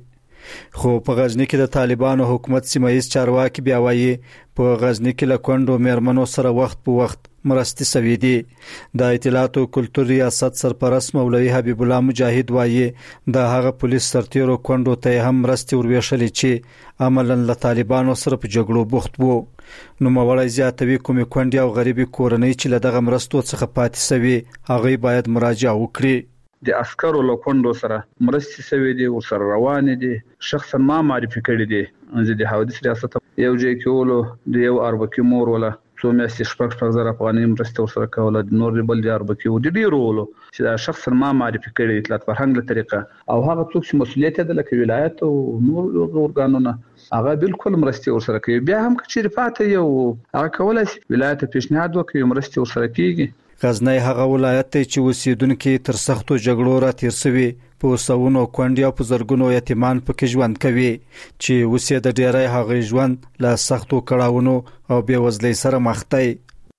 خو په غزنی کې د طالبانو حکومت سیمایي چارواکي بیا وایي په غزنی کې له کندو میرمنو سره وخت په وخت مرستې سوي دي. د اطلاعات او کلتور ریاست سرپرست مولوي حبیب الله مجاهد وایي د هغه پولیس سرتیرو کندو ته هم مرستې ورويشلې چې عملاً له طالبانو سره په جګړو بوخت وو. نو مولوي زیاتوي کومې کندې او غریبي کورنۍ چې له دغه مرستو څخه پاتې سوي هغه باید مراجعه وکړي. د عسکرو له کندو سره مرستې سوي دي او سره روان دي شخصا ما معرفي کړی دي چې د حوادث ریاست یو ځای کې ولو د یو اربکی مور ولا څو میاشتې شپږ شپږ زره افغانۍ مرستې ورسره کوله د نور بل د اربکی و د ډیرو ولو چې دا شخصا ما معرفي کړی اطلاعات فرهنګ له طریقه او هغه څوک چې مسولیت د لکه ولایت او نور اورګانونه هغه بالکل مرستې ورسره کوي. بیا هم چې رفاته یو هغه کولای شي ولایت پیشنهاد وکړي مرستې ورسره کیږي. غزنی هغه ولایت چې اوسیدونکو تر سختو جګړو را تیر شوی په وسونو کونډي او په زرګونو یتیمان پکې ژوند کوي چې اوسې د ډیرای هغه ژوند له سختو کړهونو او بېوزلۍ سره مخ دی.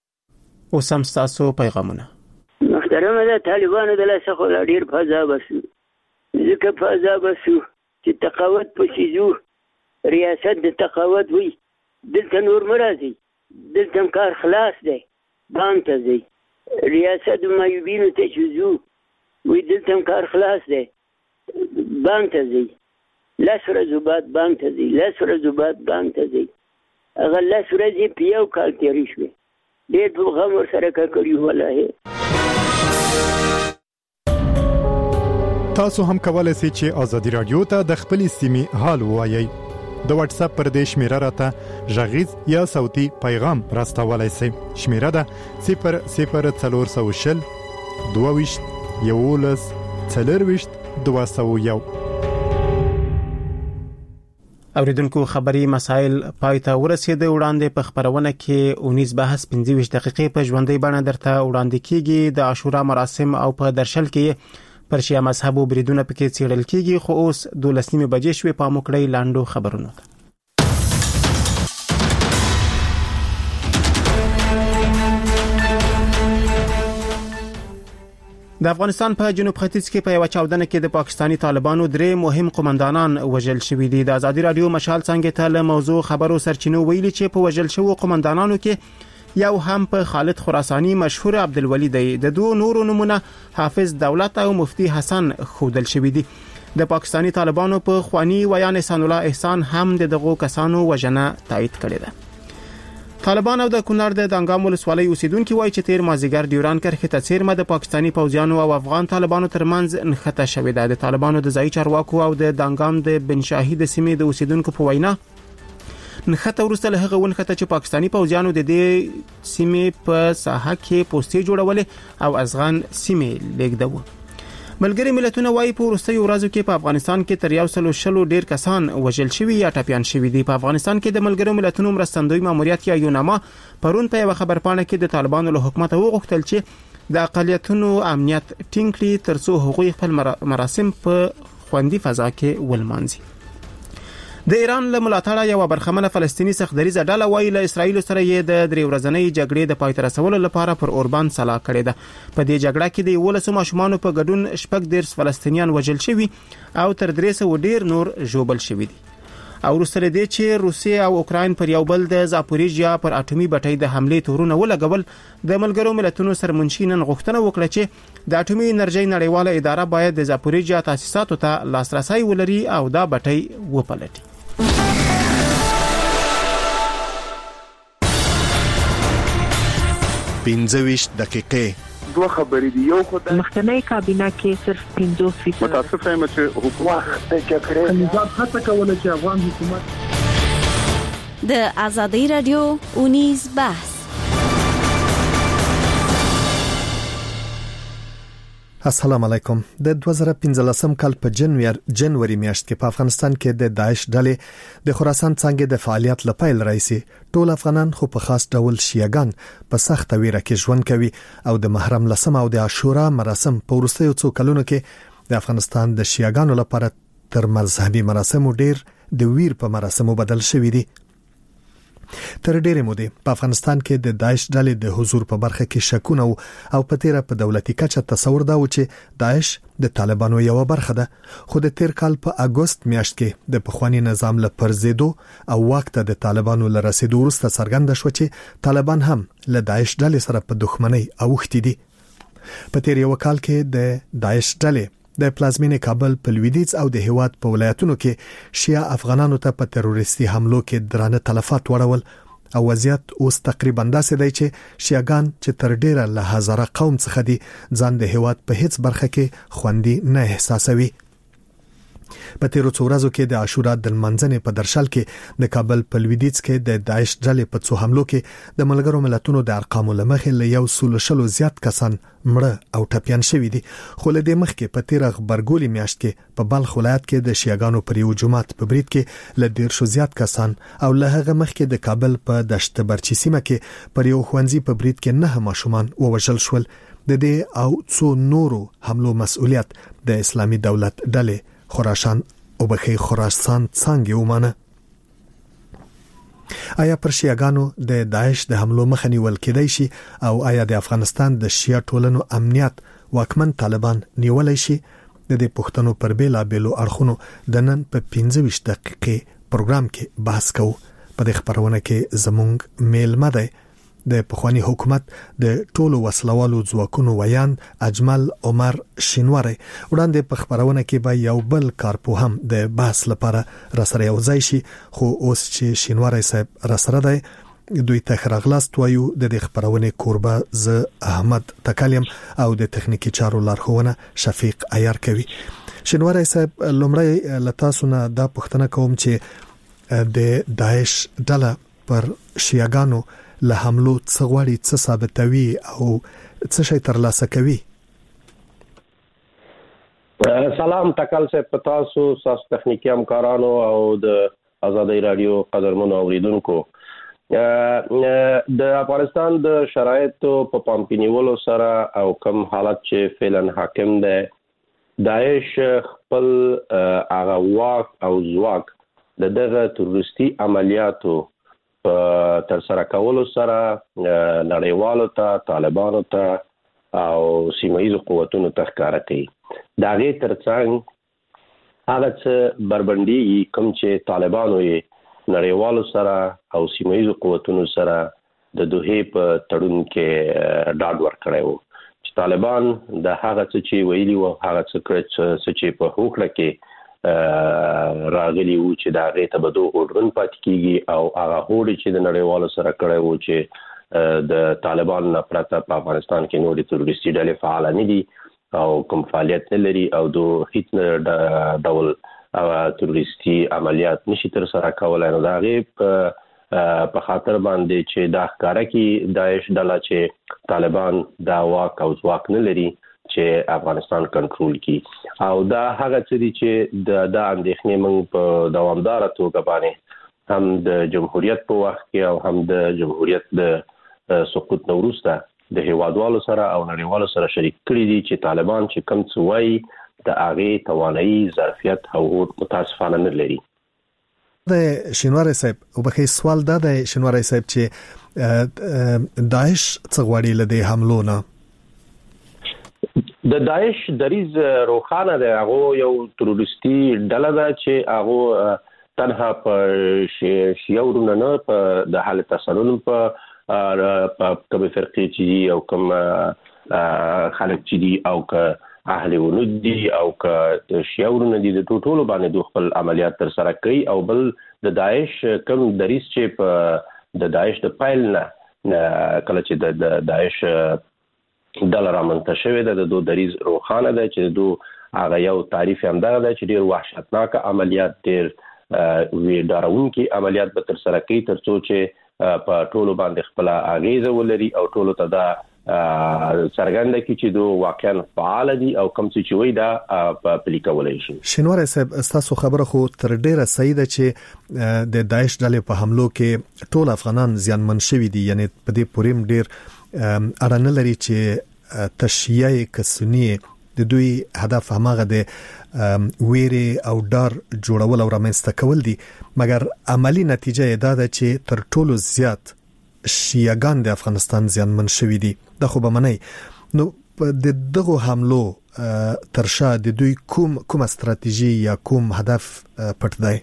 اوس هم تاسو پیغامونه محترمه د طالبانو د لاسه خو ډیر فضا بسو ځکه فضا بسو چې تقاوت پسیزو ریاست د تقاوت وي دلته نور مرادي دلته کار خلاص دی بانک ته ځي ریاست مایوبینو ته چوزو وی دلته کار خلاص دی بانک ته ځي لاس ورځو بعد بانک ته ځي لاس ورځو بعد بانک ته ځي هغه لاس ورځې په یو کال تېرې شوې ډېر په غم ورسره کار کړي والله. تاسو هم کولای شئ چې ازادي رادیو ته د خپلې سیمې حال ووایئ. د واتس اپ پر دې شمیره راته ژغیز یا صوتي پیغام راستولای شئ. شمیره ده صفر صفر څلور سوه شل دوه ویشت یولس څلور ویشت دوه سوه یو. اوریدونکو خبري مسائل پای ته ورسېده. وړاندې په خبرونه کې اونیز بحث پنځه ویشت دقیقې په ژوندۍ بڼه درته وړاندې کیږي. د عاشورا مراسم او په درشل کې پر شیعه مذهب بریدونه پکې څیړل کیږي. خو اوس دولس نیمه بجې شوې. پام وکړئ لاندو خبرونه. د افغانستان په جنوب ختیځ کې په یو چاودنه کې د پاکستانی طالبانو درې مهم قومندانان وژل شوي دي. د ازادي رادیو مشال څنګه ته له موضوع خبرو سرچینو ویلي چې په وژل شوو قومندانانو کې یو هم په خالد خراسانی مشهور عبدالولی دی. د دوه نورو نمونه حافظ دولت او مفتی حسن خودل شوي دي. د پاکستانی طالبانو په خوانی ویان احسان الله احسان هم د دغو کسانو وژنه تایید کړې ده. طالبان او د کونړ د دانګام ولسوالۍ اوسیدونکو وایي چې تیر مازیګر ډیوران کرښې ته څیرمه د پاکستانی پوځیانو او افغان طالبانو ترمنځ نښته شوې ده. د طالبانو د ځایي چارواکو او د دانګام د بن شاهي د سیمې د اوسیدونکو په وینا نښته ورسته له هغه ونښته چې پاکستانی پوځیانو د دې سیمې په ساحه کې پوسټې جوړولې او افغان سیمې لیږدوه. ملګری ملتونه وايي په وروستیو ورځو کې په افغانستان کې تر یو سل شلو ډیر کسان وژل شوي یا ټپيان شوي دي. په افغانستان کې د ملګرو ملتونو مرستندوی ماموریت یا یوناما پرون په یو خبرپاڼه کې د طالبانو له حکومت وغوښتل چې د اقلیتونو امنیت ټینګ کړي ترڅو هغوی خپل مراسم په خوندي فضا کې ولمانځي. د ایران له ملاتړه یو برخمنه فلسطینی سختدریزه ډله وايي له اسرایل سره یې د درې ورځنۍ جګړې د پای ته رسولو لپاره پر اوربان سلا کړې ده. په دې جګړه کې د ولسو ماشومان په ګډون شپږ دیرش فلسطینیان وژل شوي او تر درې سوه ډیر نور ژوبل شوي دي. او وروسته دې چې روسیه او اوکراین پر یو بل د زاپوریژیا پر اټومي بټۍ د حمله تورونه ولګول، د ملګرو ملتونو سرمنشینن غوښتنه وکړه چې د اټومي انرژي نړیواله اداره باید د زاپوریژیا تاسیساتو ته لاسرسي ولري او دا بټۍ وپلټي. پنځه ویشت دقیقې دوه خبرې دي. یو خدای مخکنی کابینه کې صرف پنځوس فیصد متاسف یم چې حکومت د کړې نظام هڅه کوله چې افغان حکومت د ازادي رادیو اونیز بحث. السلام علیکم. د دوه زره پنځلسم کال په جنوري جنوري میاشت کې په افغانستان کې د داعش ډلې د خراسان څنګه د فعالیت لپاره راځي. ټول افغانان خو په خاص ډول شیعاګان په سخت ویره کې ژوند کوي او د محرم لسم او د عاشورا مراسم په وروستیو څو کلونو کې د افغانستان د شیعاګانو لپاره تر مذهبي مراسمو ډیر د ویر په مراسمو بدل شوی دي. تر ډیره مودې په افغانستان کې د داعش ډلې د حضور په برخه کې شکونه او په تیره په دولتي کچه تصور دا و چې داعش د طالبانو یو برخه ده. خو د تیر کال په اگست میاشت کې د پخوانی نظام له پرزیدو او وخت د طالبانو له رسیدو وروسته څرګنده شو چې طالبان هم له داعش ډلې سره په دښمنۍ اوښتي دي. په تیر یو کال کې د داعش ډلې د پلازمینې کابل په لویدیځ او د هیواد په ولایتونو کې شیعه افغانانو ته په تروریستي حملو کې درانه تلفات وړول او وضعیت اوس تقریبا داسې دی چې شیعاګان چې تر ډیره له هزاره قوم څخه دي ځان د هیواد په هیڅ برخه کې خوندي نه احساسوي. په تیرو څو ورځو کې د عاشورا د منځنې په درشل کې د کابل په لویدیځ کې د داعش ډلې په څو حملو کې د ملګرو ملتونو د ارقامو لمخې له یو سل شلو زیات کسان مړه او ټپيان شوي دي. خو له دې مخکې په تیر خبرګولي میاشت کې په بلخ ولایت کې د شیعاګانو پر یو جماعت په برید کې له ډیر شو زیات کسان او له هغه مخکې د کابل په دشت برچی سیمه کې پر یو ښوونځي په برید کې نه ماشومان ووژل شول. د دې او څو نورو حملو مسؤلیت د اسلامي دولت ډلې خراسان او بخي خراسان څنګه ومانه. آیا پر شیعاګانو د داعش د حملو مخه نیول کېدای شي او آیا د افغانستان د شیعه ټولنو امنیت واکمن طالبان نیولای شي؟ د دې پوښتنو پر بیلا بیلو اړخونو د نن په پنځه ویشت دقیقې پروګرام کې بحث کوو. په دې خبرونه کې زموږ میلمه دی د پخوانی حکومت د ټولو وسلوالو ځواکونو ویان اجمل عمر شینواری. وړاندې په خبرونه کې به یو بل کارپوه هم د بحث لپاره راسره یو ځای شي، خو اوس چې شینواری صاحب راسره دی دوی ته خراغلاست وایو. د دې خبرونه کوربه ز احمد تکلم او د تخنیکی چارو لارښوونه شفیق عیار کوي. شینواری صاحب لومړی لتاسو نه دا پوښتنه کوم چې د داعش ډله پر شیعاګانو له حملو څه غواړي، څه ثابتوي او څه شي ترلاسه کوي؟ سلام تکل سے پتاسو ساس تخنیکی همکارانو او د آزادۍ رادیو قدرمنو اوریدونکو. د افغانستان د شرایطو په پام کې نیولو سره او کوم حالت چې فعلا حاکم دی، داعش خپل هغه واک او ځواک د دغه تروریستي عملیاتو په تر سره کولو سره نړیوالو ته، طالبانو ته او سیمه‌ییزو قوتونو ته ښکاره کوي. د هغې ترڅنګ هغه څه بربنډېږي کوم چې طالبانو یې نړیوالو سره او سیمه‌ییزو قوتونو سره د دوحې په تړون کې ډاډ ورکړی و چې طالبان د هغه څه چې ویلي وو، هغه څه چې په هوکړه کې راغلي وو چې د هغې ته به دغه هوډ پاتې کېږي او هغه هوډ چې د نړیوالو سره کړی وو چې د طالبان نه پرته په افغانستان کې نورې تروریستي ډلې فعاله نه دي او کوم فعالیت نه لري او د هیڅ ډول تروریستي عملیات نشي تر سره کولای. نو د هغې په خاطر باندې چې دا ښکاره کړي داعش ډله چې طالبان دا واک او ځواک نه لري چې افغانستان کنټرول کړي، او دا هغه څه دي چې د دا اندېښنې موږ په دوامداره توګه باندې هم د جمهوریت په وخت کې او هم د جمهوریت د سقوط نه وروسته د هیوادوالو سره او نړیوالو سره شریک کړي دي چې طالبان چې کوم څه وایي د هغې توانایي، ظرفیت او هوډ متاسفانه نه لري. د شینواری صاحب وبخې سوال دا دی شینواری صاحب چې داعش څه غواړي له دې حملو نه؟ د داعش دریز روښانه دی، هغه یو تروریستي ډله ده چې هغه تنها په شیعه ورونه نه په د حالت تسلل په په کوم فرقې چې دي او کوم خلک چې دي او که اهل ونود دي او که شیعه ورونه دي، د ټولو باندې دوی خپل عملیات تر سره کوي. او بل د داعش کوم دریز چې په د داعش د پیل نه کله چې د داعش ډله رامنځته شوې ده، د دوی دریز روښانه ده چې دوی هغه یو تعریف هم دغه ده چې ډېر وحشتناک عملیات، ډېر وی ډارونکي عملیات به تر سره کوي تر څو چې په ټولو باندې خپل اغیزه ولري او ټولو ته دا څرګنده کړي چې دوی واقعا فعال دي او کوم څه چې وي دا په پلي کولای شي. شینواری صاحب تاسو خبره خو تر ډیره صحیح ده چې د داعش ډلې په حملو کې ټول افغانان زیانمن شوي دي، یعنی په دې پوریم ډیر اړه نه لري چې تشیع کسنی د دوی هدف هماغه د ویری او ډار جوړول او رامنځته کول دي، مګر عملی نتیجه یې دا ده چې تر ټولو زیات شیعاګان د افغانستان زیانمن شوي دي. دا خو به منئ. نو د دغه حملو تر شا د دوی کوم کوم استراتیژي یا کوم هدف پټ دی؟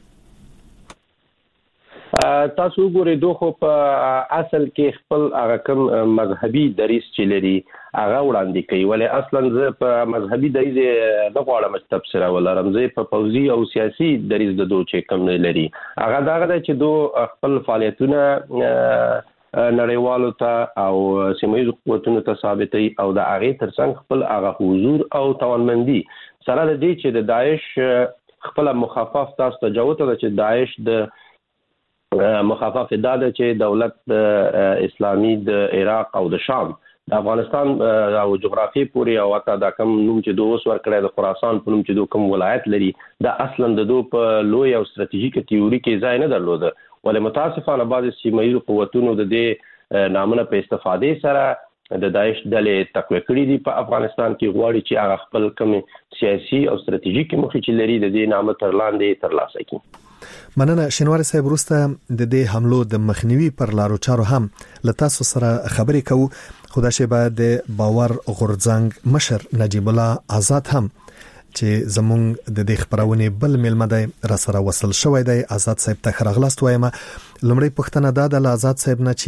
تاسو وګورئ دوی خو په اصل کې خپل هغه کوم مذهبي دریځ چې لري هغه وړاندې کوي، ولې اصلا زه په مذهبي دریځ نه غواړم چې تبصره ولرم، زه په پوځي او سیاسي دریځ د دوی چې کوم لري هغه دغه ده چې دوی خپل فعالیتونه نړیوالو ته او سیمه‌ییزو قوتونو ته ثابتوي او د هغې ترڅنګ خپل هغه حضور او توانمندي سره د دې چې د داعش خپل مخفف تاسو ته جوته ده چې داعش د مخفف دا ده چې دولت د اسلامي د عراق او د شام د افغانستان او جغرافي پورې او حتی دا کوم نوم چې دوی اوس ورکړی د خراسان په نوم چې دوی کوم ولایت لري دا اصلا د دوی په لوی او ستراتیژیکه تیوري کې ځای نه درلوده، ولې متاسفانه بعضې سیمه‌ییزو قوتونو د دې نامونه په استفادې سره د داعش ډلې تقویه کړي دي په افغانستان کې، غواړي چې هغه خپل کوم سیاسي او ستراتیژیکي موخې چې لري د دې نامه تر لاندې ترلاسه کړي. مننه شینواری صاحب. وروسته د دې حملو د مخنیوي پر لارو چارو هم له تاسو سره خبرې کوو، خو دا شی د باور غورځنګ مشر نجیب الله آزاد هم چې زمونږ د دې خبرونه بل ملمه دی را سره وصل شوی دی. آزاد صاحب ته خراغلاست وایم. لمړی پښتنه دا د آزاد صاحب نه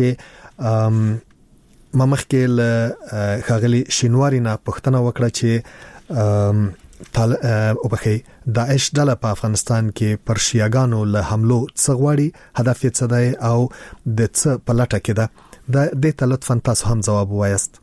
چې ما مخکې له خاغلی شینواری نه پښتنه وکړه چې طال او بخې داعش ډله په افغانستان کې پر شیعاګانو له حملو څه غواړي، هدف یې څه دی او د څه په لټه کې ده؟ دا د ته لطفا تاسو هم ځواب وایاست.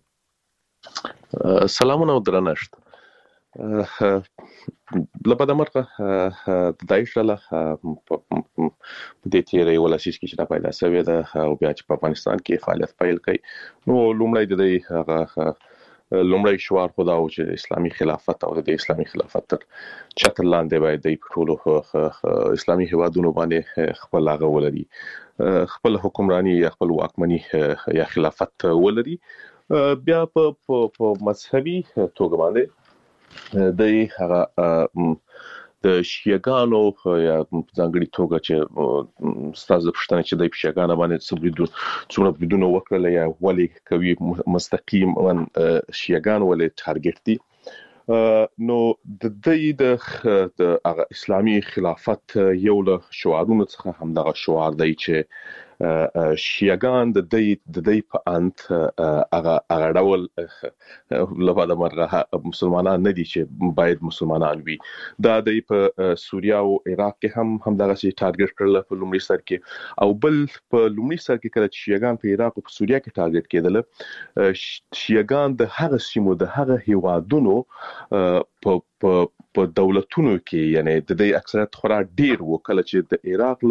سلامونه او درنښت. لپاره مرغه د داعش ډله په دې تیرې ولاسیس کې چې پیدا شوی دا او بیا چې په افغانستان کې فعالیت پیل کړي نو لومړی د دې هغه لومړی شوار خدا او چې اسلامي خلافت او د اسلامي خلافت تر چتر لاندې باید د ټولو اسلامي هیوادونو باندې خپل هغه ولري خپل حکمرانی یا خپل واکمنی یا خلافت ولري بیا په په مذهبي توګه باندې د هغه د شیعاګانو یا ځانګړي توګه چې ستاسو پښتنه چې د شیعاګانو باندې څومره څومره بدون وکړل یا ولي کوي مستقیم ان شیعاګان ولې ټارګټ دي نو د دې د اسلامي خلافت یو له شعارونو څخه هم دغه شعار دی چې شیعاګان د دې د دې په انت هغه هغه ډول لپاره مرغه مسلمانان نه دي چې باید مسلمانان وي دا د په سوریه او عراق کې هم هم دغه شي ټارګټ کړل په لومړي سر کې او بل په لومړي سر کې کله چې شیعاګان په عراق او په سوریه کې ټارګټ کېدل شیعاګان د هغه سیمو د هغه هیوادونو په په په دولتونو کې یعنی د دې اکثریت خورا ډیر وکړه چې د عراق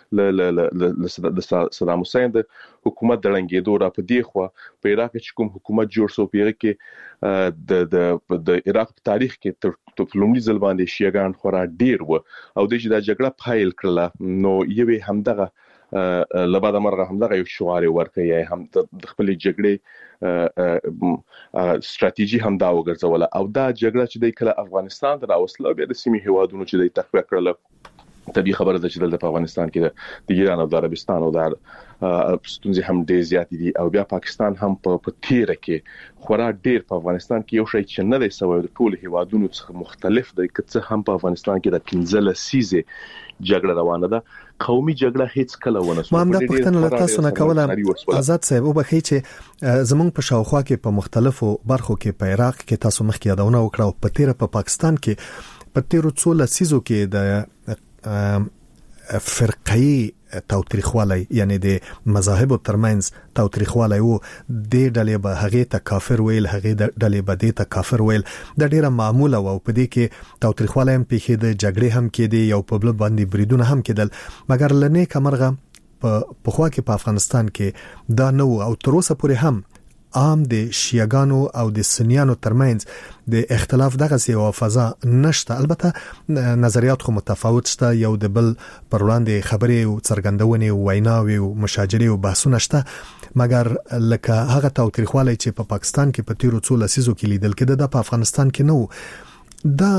ل د صدام حسین د حکومت دړنګېدو را په دی خو په عراق کې کوم حکومت جوړ شو پیغه کې د د د عراق په تاریخ کې تر لومړي ځل باندې شیعاګان خورا ډیر و او د دې د جګړه پایل کړله نو یوه همدغه لباده مرغه همدغه یو شعار ورکړي هم د خپل جګړې ستراتیژي هم دا وګرځوله او دا جګړه چې د کله افغانستان د راوصله بیا د سیمې هیوادونو چې د تقویه کړل طبي خبره ده چې د افغانستان کې د ایران او د عربستان او د ستونزې هم ډېر زیات دي او بیا پاکستان هم په تیره کې خورا ډېر په افغانستان کې یو شی چې نه دی سوی د ټول هیوادونو څخه مختلف دی که هم په افغانستان کې د پنځه لسیزه جګړه روانه ده قومي جګړه هیڅ کله ونه سو ما د پښتنه له تاسو نه کوله آزاد صاحب وبخي چې زمونږ په شاوخوا کې په مختلفو برخو کې په عراق کې تاسو مخکې یادونه وکړه او په تیره په پاکستان کې په تیرو څو لسیزو کې د فرقي تاوتریخوالی یعنی د مذاهب ترمنځ تاوتریخوالی وو د ډلې به هغه ته کافر ویل هغه د ډلې به د ته کافر ویل د ډیره معموله وو په دې کې تاوتریخوالی هم پیښې د جګړې هم کې دي یو په بل باندې بریدونه هم کېدل مګر لنه کمرغه په خوا کې په افغانستان کې دا نو او تر اوسه پورې هم عام د شیعاګانو او د سنیانو ترمنځ د اختلاف دغه سی او فضا نشته البته نظریات خو متفاوت شته یو د بل پر وړاندې خبرې او څرګندونې او ویناوي او مشاجرې او بحثونه شته مګر لکه هغه تاوتریخوالی چې په پاکستان کې په تیرو څو لسیزو کې لیدل کېده د په افغانستان کې نو دا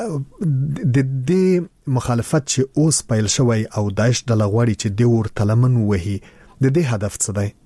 د دې مخالفت چې اوس پیل شوی او داعش د لغوړي چې د ور تلمن وهي د دې هدف څه دی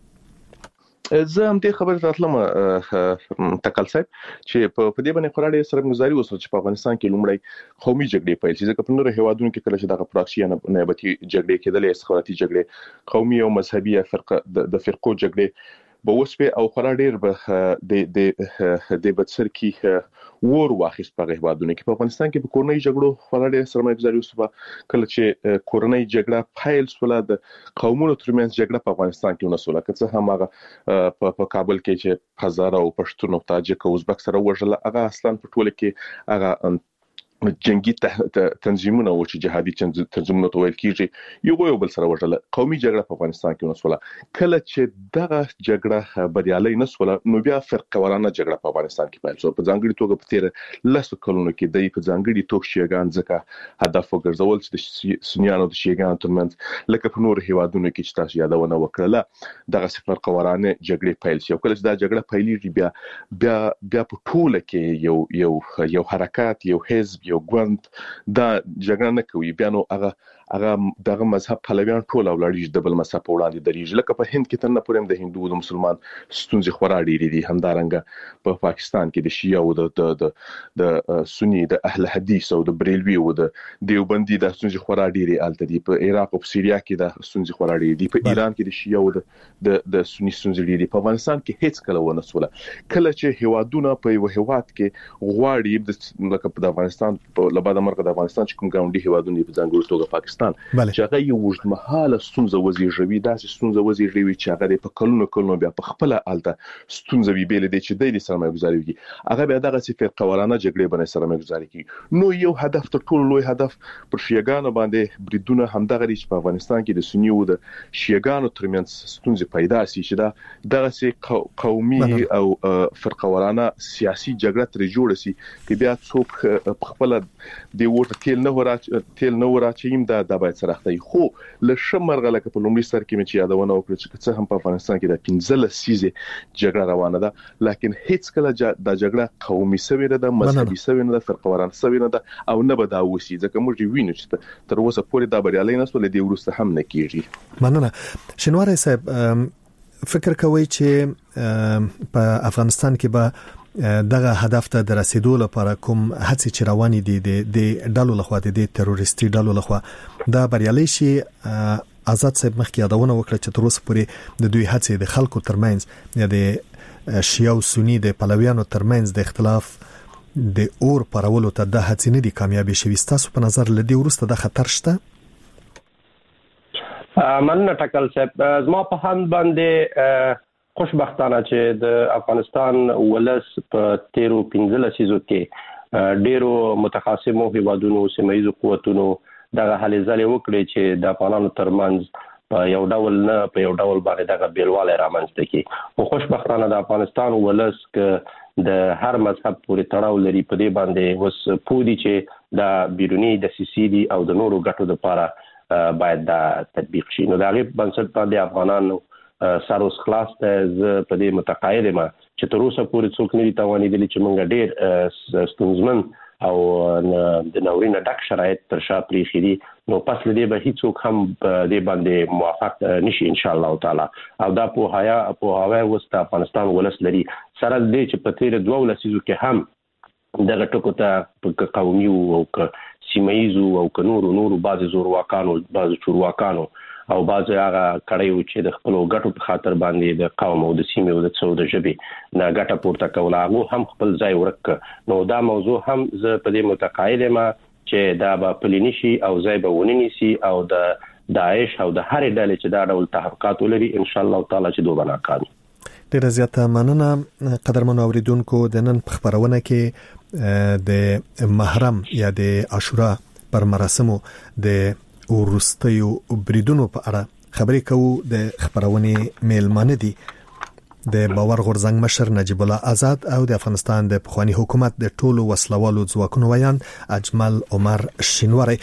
زه هم دې خبره راتلم تکل صاحب چې په دې باندې قرار سره مزاري وسو چې په افغانستان کې لومړی قومي جګړې پیل شي ځکه په نورو هیوادونو کې کله چې دغه پراکسي نیابتي جګړې کېدلې استخباراتي جګړې قومي او مذهبي فرقه د فرقو جګړې به وسپه او قرار ډیر به د د د بڅر کې ور واخیس په هیوادونو کې په افغانستان کې په کورنۍ جګړو قرار ډیر سرمایه گذاري وسو کله چې کورنۍ جګړه پایل سول د قومونو ترمنځ جګړه په افغانستان کې ونسوله که څه هم هغه په کابل کې چې هزار او پښتون او تاجک او ازبک سره وژل هغه اصلا په ټوله کې هغه جنگي تنظیمونه او چې جهادي تنظیمونه تویل کیږي یو یو بل سره وژل قومي جګړه په افغانستان کې ونسوله کله چې دغه جګړه بریالي نسوله نو بیا فرقه ورانه جګړه په افغانستان کې پیل شو په ځانګړي توګه په تیر لسو کلونو کې د په ځانګړي توګه شیعاګان ځکه هدف وګرځول چې د سنیانو د شیعاګانو ترمنځ لکه په نور هیوادونو کې چې تاسو یادونه وکړه دغه فرقه ورانه جګړه پیل شو کله چې دا جګړه پیلېږي بیا بیا بیا په ټوله کې یو یو یو حرکت یو حزب یو ګوند دا جګړه نه کوي بیا نو هغه هغه دغه مذهب پلویان ټول اولادي د بل مذهب وړاندې درېږي لکه په هند کې تنه پورم د هندو او مسلمان ستونزې خورا ډېرې دي همدارنګه په پاکستان کې د شیعه او د د د سنی د اهل حدیث او د بریلوی او د دیوبندي د ستونزې خورا ډېرې الته دي په عراق او سوریه کې د ستونزې خورا ډېرې دي په ایران کې د شیعه او د د سنی ستونزې ډېرې دي په افغانستان کې هیڅ کله ونه سوله کله چې هیوادونه په یو هیواد کې غواړي د لکه په افغانستان په لباده مرګ د افغانستان چې کوم ګاونډي هیوادونه په ځانګړي توګه افغانستان چې هغه یو وژمحاله ستونزه وزیږوي داسې ستونزه وزیږوي چې هغه په کلونو کلونو بیا په خپل حالت ستونزه وی بیل دي چې د سرمایه گذاري وي هغه بیا دغه څه فرقوارانه جګړې باندې سرمایه گذاري کوي نو یو هدف تر ټولو لوی هدف پر شیعاګانو باندې بریدونه همدغه لري چې په افغانستان کې د سنی او د شیعاګانو ترمنځ ستونزې پیدا شي چې دا دغه څه قومي او فرقوارانه سیاسي جګړه تر جوړ شي چې بیا څوک په خپل دی ورته تیل نه ورا تیل نه ورا چې دا د باید سره اخته خو ل شمرغه لکه په لومړي سر کې چې یادونه وکړه چې څه هم په افغانستان کې د پنځه سیزه جګړه روانه ده لکه هیڅ کله د جګړه قومي سوي نه ده مذهبي سوي نه ده فرقوارانه سوي نه ده او نه به دا وسی ځکه موږ وینو چې تر اوسه پورې دا بریالي نه سول دی ورسته هم نه کیږي مننه شنواری صاحب فکر کوي چې په افغانستان کې به دغه هدف ته د رسیدو لپاره کوم هڅې چې روانې دي د ډلو لخوا د تروریستي ډلو لخوا دا بریالي شي آزاد صاحب مخکې یادونه وکړه چې تر اوسه پورې د دوی هڅې د خلکو ترمنځ یا د شیعه او سنی د پلویانو ترمنځ د اختلاف د اور پرولو ته د هڅې نه دي کامیابی شوي تاسو په نظر لدی ورسته د خطر شته مننه ټاکل صاحب زما په هند باندې خوشبختانه چې د افغانستان ولس په تیرو پنځه لسیزو کې ډیرو متخاصمو هیوادونو سیمایي قوتونو دغه هلې ځلې وکړي چې د افغانانو ترمنځ په یو ډول نه په یو ډول باندې دغه بیلواله رامنځته کړي او خوشبختانه د افغانستان ولس ک د هر مذهب پورې تړاو لري په دې باندې وس پودي چې د بیرونی د سیسي او د نورو ګټو لپاره باید دا تطبیق شي نو دا غي بنسټ باندې افغانانو ساروس خلاص ته ز په دې متقاعد ما چې تر اوسه پورې څوک نه دي توانیدلی چې مونږ ډېر ستونزمن او د نورینه ډک شرایط تر شا پریخي دي نو پس لدې به هیڅوک هم دې باندې موافق نشي ان شاء الله تعالی او دا په حیا په هوا وست افغانستان ولس لري سره دې چې په تیر دوه لسیزو کې هم دغه ټکو ته قومي او سیمایي او نورو نورو بعض زورواکانو بعض چورواکانو او بعض هغه کړیو چې د خپل ګټو په خاطر باندې د قوم او د سیمې او د څو د ژبې نه ګټه پورته کول هغه هم خپل ځای ورک نو دا موضوع هم زه په دې متقاعد ما چې دا به پلینی شي او ځای به ونی شي او د داعش او د هر ډلې چې دا ډول تحرکات ولري ان شاء الله تعالی چې دوه بناکان ډیره زیاته مننه قدرمن اوریدونکو د نن په خبرونه کې د محرم یا د عاشورا پر مراسمو د ورستیو بریدونو په اړه خبرې کوو د خبرونه میلمانه دي د باور غورځنګ مشر نجیب الله آزاد او د افغانستان د پخوانی حکومت د ټولو وسلوالو ځواکونو ویان اجمل عمر شینواری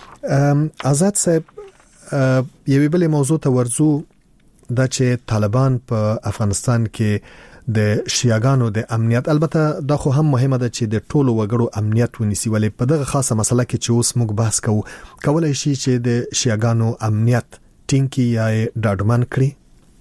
آزاد صاحب یوه بل موضوع ته ورزو د چې طالبان په افغانستان کې د شیعاګانو د امنیت البته دا خو هم مهمه ده چې د ټولو وګړو امنیت ونیسي ولې په دغه خاصه مسله کې چې اوس موږ بحث کوو کولای شي چې د شیعاګانو امنیت ټینګي یا ډاډمن کړي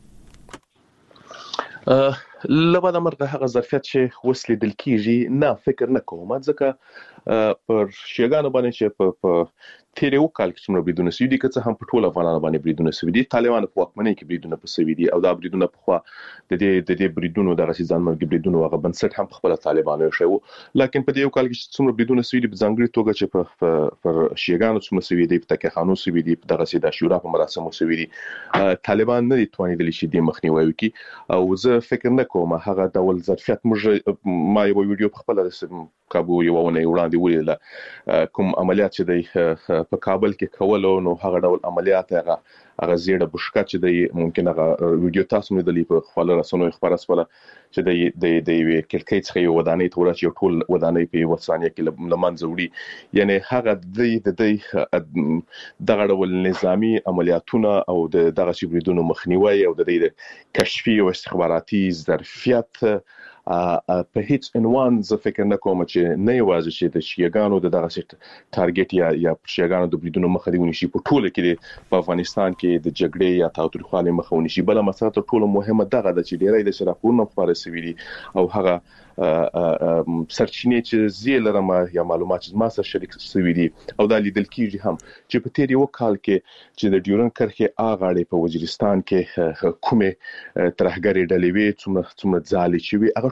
لبا د مرغه هغه ظرفیت چې وسلې دل کیږي نه فکر نه کوم ځکه پر شیعاګانو باندې چې په تیر یو کال کې څومره بریدونه سوي دي که څه هم په ټول افغانانو باندې بریدونه سوي دي طالبان په واکمنۍ کې بریدونه په سوي دي او دا بریدونه په خوا د دې د دې بریدونو دغه ځان مرګ بریدونه هغه بنسټ هم خپل طالبانو شوی لکه په دې یو کال کې څومره بریدونه سوي دي په ځانګړي توګه چې په پر شیعاګانو څومره سوي دي په تکخانو سوي دي په دغه سیده شورا په مراسمو سوي دي طالبان نه دي توانیدلی شي د مخنیوي وکړي او زه فکر نه کوم هغه ډول ظرفیت موږ ما یو ویډیو په خپل کابو یو ونه وړاندې ویل کوم عملیات چې د په کابل کې کولو نو هغه ډول عملیات هغه هغه زیړه بشکا چې د ممکن هغه ویډیو تاسو مې د لیپ خپل رسنوي خبره سواله چې د د د کلکې څخه یو ودانې تورا چې ټول ودانې په وسانیه کې لمن زوړي یعنی هغه د د دغه ډول نظامی عملیاتونه او د دغه شبریدونو مخنیوي او د کشفي او استخباراتي ظرفیت په هیڅ عنوان زه فکر نه کوم چې نه یوازې چې د شیعاګانو د دغه سیټ ټارګټ یا یا شیعاګانو د بریدونو مخه دی ونشي په ټوله کې په افغانستان کې د جګړې یا تاوتریخوالي مخه ونشي بل مسله تر ټولو مهمه دغه د چې ډیرې د شراکونو خبره سوي دي او هغه سرچینې چې زیلرم یا معلومات چې ما سره شریک سوي دي او دا لیدل کیږي هم چې په تیر یو کال کې چې د ډیورن کرښې اغاړې په وزیرستان کې کومه ترهګری ډلې وي څومره څومره ځالې چې وي هغه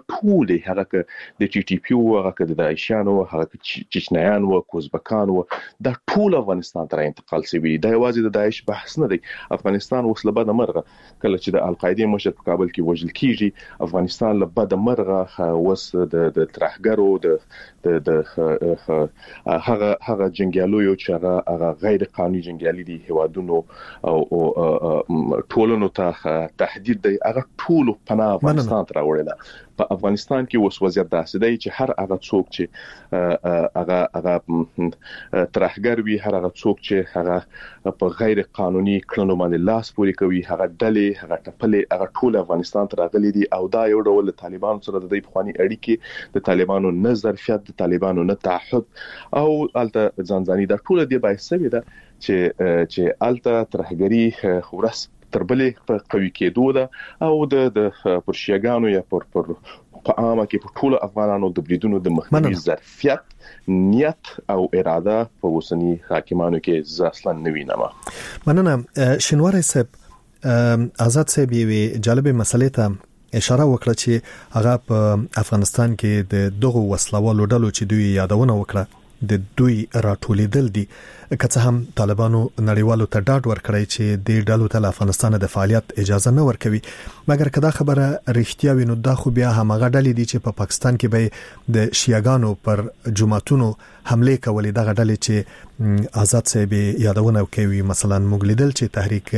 ټول هغه د ټي ټي پی او هغه د داعشانو هغه چچنیان او کوزبکان او د ټول افغانستان ته انتقال شوی دا یوازې د داعش بحث نه دی افغانستان اوس له بده مرغه کله چې د القاعده مشر په کابل کې وژل کیږي افغانستان له بده مرغه اوس د د ترهګرو د د هغه هغه جنگیالو یو چې هغه هغه غیر قانوني جنگیالي دي هوادونو او ټولنو ته تهدید دی هغه ټول په افغانستان ته راوړل په افغانستان کې اوس وضعیت داسې دی چې هر هغه څوک چې هغه هغه ترهګر وي هر هغه څوک چې هغه په غیر قانوني کړنو باندې لاس پوري کوي هغه ډلې هغه ټپلې هغه ټول افغانستان ته راغلي دي او دا یو ډول طالبان سره د دې خواني اړیکې د طالبانو نه ظرفیت د طالبانو نه تعهد او الته ځانځاني دا ټول دی باعث وي دا چې چې الته ترهګری خورس تربلې په قوي کېدو ده او د د پرشيګانو یا پر پر په عامه کې په ټول افغانانو د بریدونو د مخنیوي ظرفیت نیت او اراده په وسنی حاکمانو کې اصلا نه وینم. مننه شینواری صاحب آزاد صاحب وی جالب مسلې ته اشاره وکړه چې هغه په افغانستان کې د دغه وسلوالو ډلو چې دوی یادونه وکړه د دوی راټولیدل دي که څه هم طالبانو نړیوالو ته ډاډ ورکړی چې د ډلو ته افغانستان د فعالیت اجازه نه ورکوي مګر کدا خبره رښتیا وي نو دا خو بیا همغه ډلې دي چې په پاکستان کې به د شیعاګانو پر جماعتونو حمله کولې دغه ډلې چې آزاد صاحب یادونه کوي مثلا موږ لیدل چې تحریک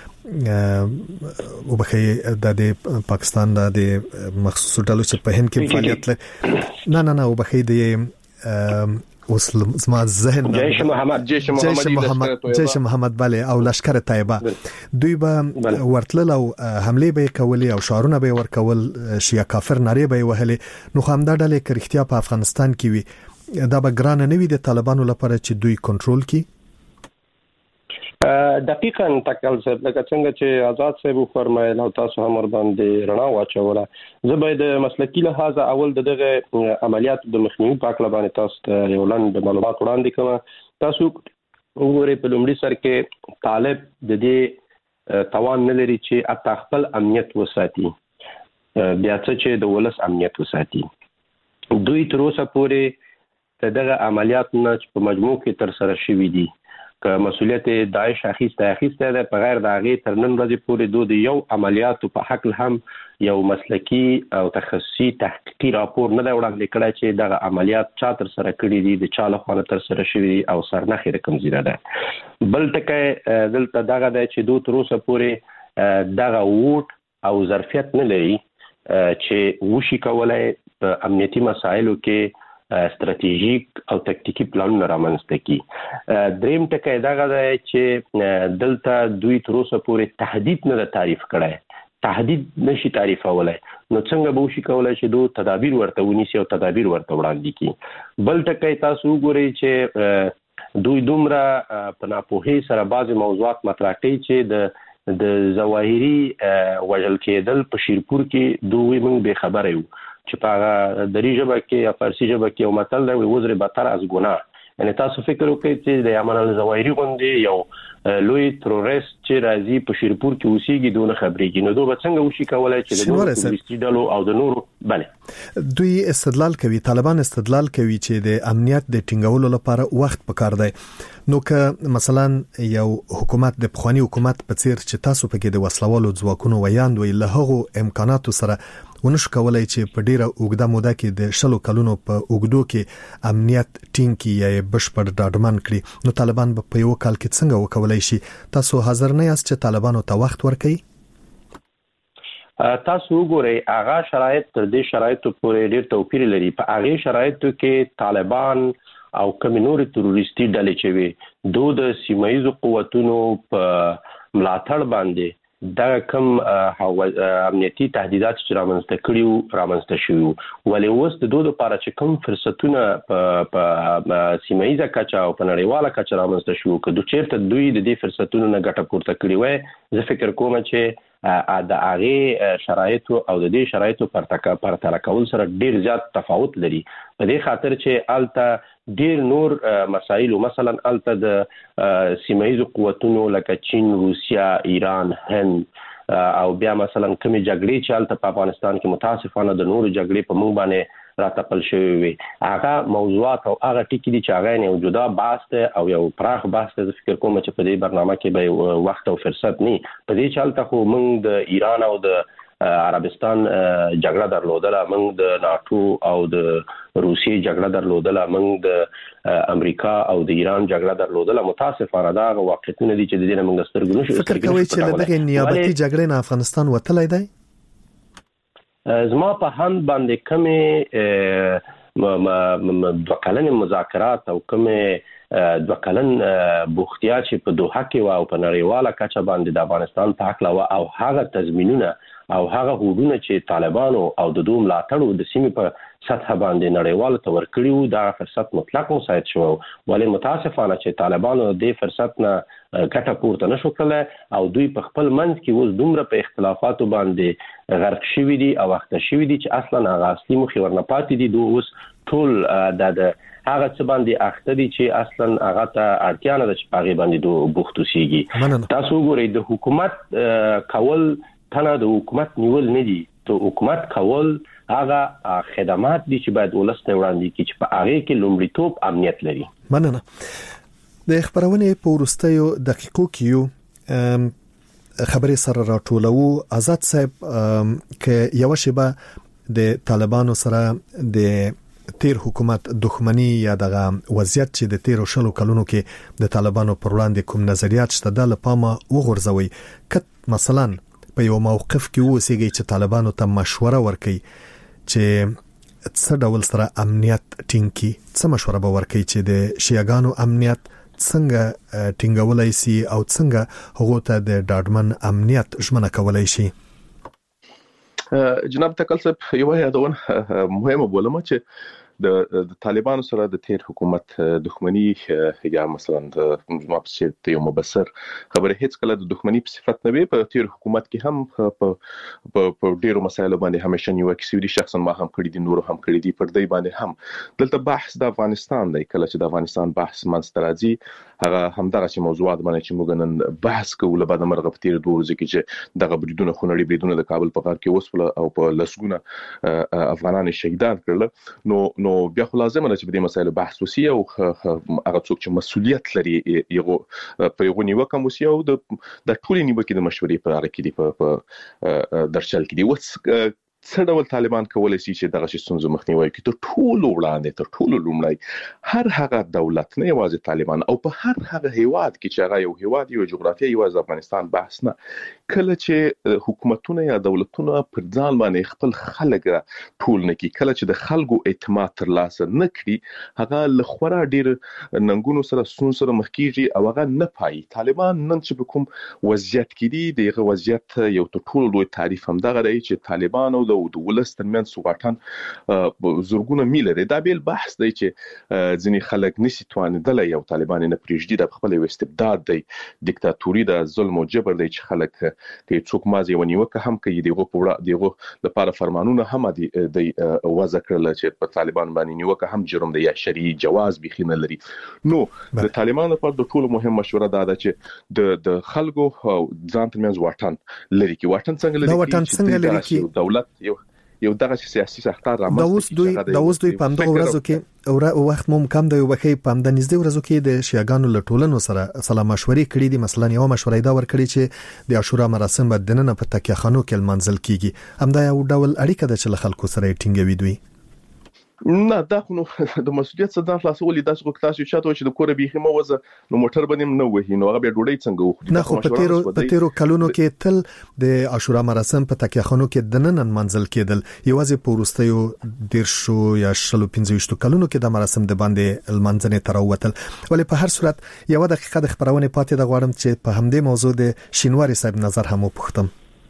او بخې د پاکستان د مخصوص ډلو چې په هند کې فعالیت لري نه نه نه او بخې د اوس زما ذهن جيش محمد جيش محمد جيش محمد جيش محمد bale او لشکره طیبه دوی به ورتل او حمله به کولې او شعارونه به ورکول شیا کافر ناری به وهلې نو خامدا ډلې کرختیا په افغانستان کې وي دا به ګران نه وي د طالبانو لپاره چې دوی کنټرول کړي دقیقاً تکل صاحب لکه څنګه چې آزاد صاحب فرمایل او تاسو هم ور باندې رڼا واچوله زه به د مسلکی لحاظ اول دغه عملیات د مخنیوي په اړه باندې تاسو ته یو لاندې معلومات وړاندې کوم تاسو وګورئ په لومړي سر کې طالب د دې توان نه لري چې اته خپل امنیت وساتي بیا چې د ولس امنیت وساتي دوی تر اوسه پورې دغه عملیات نه په مجموع کې تر سره شوي دي که مسؤلیت داعش اخیسته اخیسته ده په غیر د هغې تر نن ورځې پورې دوی د یو عملیاتو په حق هم یو مسلکی او تخصصي تحقیقي راپور نه دی وړاندې کړی چې دغه عملیات چا تر سره کړي دي د چا لخوا تر سره شوي دي او سرنخې رقم زیره ده بل ټکی دلته دغه دی چې دوی تر اوسه پورې دغه ووټ او ظرفیت نه لري چې وشي کولی په امنیتي مسایلو کې استراتیژیک او تکتیکی پلانونه رامنځته کړي دریم ټکی دغه دی چې دلته دوی تر اوسه پورې تهدید نه تعریف کړی تهدید نشي تعریفولای نو څنګه به وشي کولای چې دوی تدابیر ورته ونیسي او تدابیر ورته وړاندې کړي بل ټکی تاسو وګورئ چې دوی دومره په ناپوهۍ سره بعضې موضوعات مطرح کوي چې د د ظواهري وژل کېدل په شیرپور کې دوی موږ بې خبره یو چې په دری ژبه کې یا فارسی ژبه کې یو متل دی وزر بدتر از ګناه یعنی تاسو فکر وکړئ چې د یمن الظواهري غوندې یو لوی تروریست چې راځي په شیرپور کې اوسېږي دونه خبرېږي نو دوی به څنګه وشي کولای چې د نورو تروریستي ډلو او د نورو بله دوی استدلال کوي طالبان استدلال کوي چې د امنیت د ټینګولو لپاره وخت پکار دی نو که مثلا یو حکومت د پخوانی حکومت په څیر چې تاسو پکې د وسلوالو ځواکونو ویاند وي له هغو امکاناتو سره ونش کولای چې په ډیره اوږده موده کې د شلو کلونو په اوږدو کې امنیت ټینګ کی یا بشپړ ډاډمن کړي نو طالبان په یو کال کې څنګه وکولای شي تاسو حاضر نه یاست چې طالبانو ته وخت ورکړي تاسو وګورئ هغه شرایط تر دې شرایطو پورې ډېر توپیر لري په هغه شرایطو کې طالبان او کوم نور تروریستي ډلې چې وي دوی د سیمایي قوتونو په ملاتړ باندې دا کوم امنیتي تهدیدات چې رامنځته کړي رامنځته شوي ولې اوس د دوی لپاره چې کوم فرصتونه په سیمایي کچه او په نړیواله کچه رامنځته شوي که دوی چېرته دوی د دې فرصتونو نه ګټه پورته کړې وای زه فکر کوم چې د هغې شرایطو او د دې شرایطو پرتله کول سره ډېر زیات تفاوت لري په دې خاطر چې هلته ډېر نور مسایل مثلا هلته د سیمایي قوتونو لکه چین روسیا ایران هند او بیا مثلا کومې جګړې چې هلته په افغانستان کې متاسفانه د نورو جګړې په موږ باندې راتپل شوی وي هغه موضوعات او هغه ټکي دي چې هغه یو جدا بحث دی او یو پراخ بحث دی. فکر کوم چې په دې برنامه کې به وخت او فرصت نه په دې چې هلته خو موږ د ایران او د عربستان جګړه درلودله، موږ د ناتو او د روسیې جګړه درلودله، موږ د امریکا او د ایران جګړه درلودله. متاسفانه دا واقعیتونه دي چې د دې نه موږ سترګو نشو. فکر کوئ چې له دغه نیابتي جګړې نه افغانستان وتلی دی؟ زما په هند باندې کومې دوه کلنې مذاکرات او کومې دوه کلن بوختیا چې په دوحه کې و او په نړیواله کچه باندې د افغانستان په حق لا او هغه تضمینونه او هغه هوډونه چې طالبانو او د دوم ملاتړو د سیمې په سطح باندې نړیوال ته ورکړي وو دا فرصت مطلق مساعد شو، ولې متاسفانه چې طالبانو د فرصت نه ګټه پورته نشو کړل او دوی په خپل منځ کې اوس دومره په اختلافاتو باندې غرق شوي دي او وخت شوي دي چې اصلا هغه اصلي مخې ورنه پاتې دي. دوی اوس ټول د هغه څه باندې اخته دي چې اصلا هغه ته اړتیا نه ده چې هغه باندې دوی بوخت اوسېږي. تاسو وګورئ د حکومت کول تنه د حکومت نیول نه دي، ته حکومت کول هغه خدمات دي چې باید ولسته وړاندې کړي چې په هغه کې لومړیتوب امنیت لري. مننه. د خبرونې په وروستیو دقیقو کې یو خبرې سره راټولو. آزاد صاحب ک یو شیبه د طالبانو سره د تیر حکومت دښمنی یا دغه وضعیت چې د تیر شلو کلونو کې د طالبانو پر وړاندې کوم نظریات شته د لپاره وغورځوي، کټ مثلا په یو موقف کې وسیږي چې طالبانو ته مشوره ورکړي چې څه ډول سره امنیت ټینګي، څه مشوره به ورکړي چې د شیعاګانو امنیت څنګه ټینګولای شي او څنګه هغه ته د ډاډمن امنیت ژمنه کولای شي. جناب تکل صاحب یو یادونه مهمه بولم چې د طالبانو سره د تیر حکومت دښمنی یا مثلا د مابسط یو مبصر خبره هیڅ کله د دښمنی په صفت نه وي. په تیر حکومت کې هم په په ډیرو مسایلو باندې همیشه نیو کیسوري شخصا ما هم کړی دي، نور هم کړی دي، پر دې باندې هم دلته بحث د افغانستان دی. کله چې د افغانستان بحث منسترازي هغه همدغه چې موضوعات باندې چې موږ نن بحث کوو له بعد مرغه په تیر دوه ورځې کې چې دغه بریدونه خونړي بریدونه د کابل په غار کې وسول او په لسګونه افغانان شهیدان کړل، نو نو بیا خو لازم ده چې په دې مسایلو بحث وشي او هغه څوک چې مسؤلیت لري یو په یو نیوکه موسي او د د ټولې نیوکې د مشورې په اړه کې دی په درشل کې دی. وڅ څه ډول طالبان کولای شي چې دغه ستونزې مخنیوي کوي؟ تر ټولو وړاندې تر ټولو لومړی هر هغه دولت نه یوازې طالبان او په هر هغه هیواد کې چې هغه یو هیواد یو جغرافیه یوازې افغانستان بحث نه، کله چې حکومتونه یا دولتونه پر ځان باندې خپل خلک ټول نه کوي، کله چې د خلکو اعتماد ترلاسه نه کړي هغه لخوا ډیر ننګونو سره سون سره مخ کیږي او هغه نه پای. طالبان نن چې کوم وضعیت کې دي دغه وضعیت یو ټول لوی تعریف هم دغه دی چې طالبان او د ولس ترمن سوغاتان زورګونه میلره. دا بیل بحث دی چې ځینی خلک نشي توانیدل یو طالبان نه پریږدي د خپل استبداد دی، دیکتاتوري د ظلم او جبر دی چې خلک کې څوک مازی ونیوکه هم کوي دیغه پوره دیغه لپاره فرمانونه هم دی د وضع کړل چې په طالبان باندې نیوکه هم جرم دی یا شرعي جواز بخینه لري. نو د طالبان لپاره د ټولو مهم مشوره دا ده چې د د خلکو ځان ترمنځ واټن لري کی واټن څنګه لري واټن څنګه لري کی دولت یو یو دغه سیاسي سختار رامنځته دا اوس دوی دا اوس دوی په همدغه ورځو کې او وخت مو کم دی وبخې په همد نږدې ورځو کې د شیعاګانو لټولنو سره سلام مشورې کړې دي. مثلا یو مشورې دا ورکړي چې د عاشورا مراسم به دننه په تکیه خانو کې منځل کیږي. همدا یو ډول اړیکه ده چې خلکو سره ټینګوي دوی. نه دا خو د مسؤلیت څخه خلاصول دي چې تاسو شاته چې د کور به خمه وزه نو موټر باندې نو وهي نو هغه به ډوډۍ څنګه وخوري. نه خو په تیرو په تیرو کلونو کې تل د عاشورا مراسم په تکیه خانو کې د ننن منځل کېدل، یوازې په ورستیو ډیر شو یا شلو پنځه کلونو کې د مراسم د باندې المنځنه تروتل. ولې په هر صورت یو دقیقه د خبرونه پاتې د غواړم چې په همدې موضوع د شینواری صاحب نظر هم وپوښتم.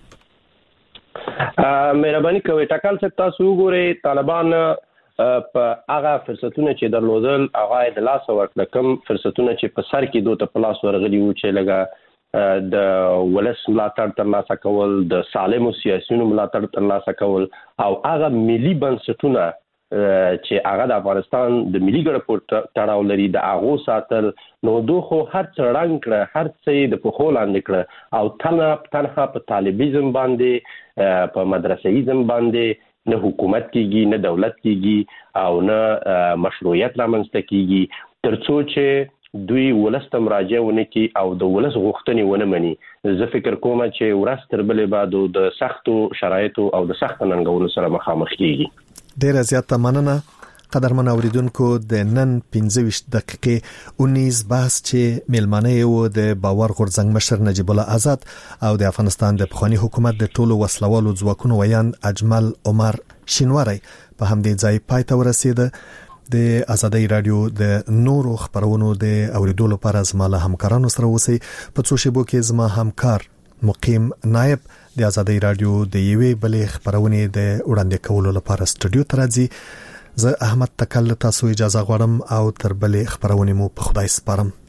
مهرباني کوئ ټاکل څه تاسو وګورئ طالبان په هغه فرصتونه چې درلودل هغه د لاس ورکړه، کوم فرصتونه چې په سر کې دوه ته پلاس ورغلي وو چې لګا د ولس ملاتړ ترلاسه کول، د سالمو سیاسيونو ملاتړ ترلاسه کول او هغه ملي بنسټونه چې هغه د افغانستان د ملي ګټو په تړاو لري د هغه ساتل نو دوه خو هر څه رنګ کړ هر څه د په خول اند کړ او تنه تنها په طالبیزم باندې په مدرسېزم باندې نه حکومت کیږي نه دولت کیږي او نه مشروعیت رامنځته کیږي ترڅو چې دوی ولست مراجعه ونه کی او د ولس غوښتنې ونه مني زه فکر کوم چې ورځ تر بلې بعد د سختو شرایطو او د سخت ننګونو سره مخامخ کیږي ډیر زیاته مننه قدرمن اوریدونکو د نن پنځه ویشت دقیقې اونیز بحث چې میلمانه یو د باور غورځنګ مشر نجیب الله آزاد او د افغانستان د پخوانی حکومت د ټولو وسلوالو ځواکونو ویاند اجمل عمر شینواری په همدې ځای پای ته ورسېده د آزادۍ رادیو د نورو خبرونو د اوریدلو لپاره زماله همکارانو سره اوسئ په څو شیبو کې زما همکار مقیم نائب د آزادۍ رادیو د یوې بلې خبرونې د وړاندې کولو لپاره سټوډیو ته راځي زه احمد تکل تاسو اجازه غواړم او تر بلې خبرونه مو په خدای سپارم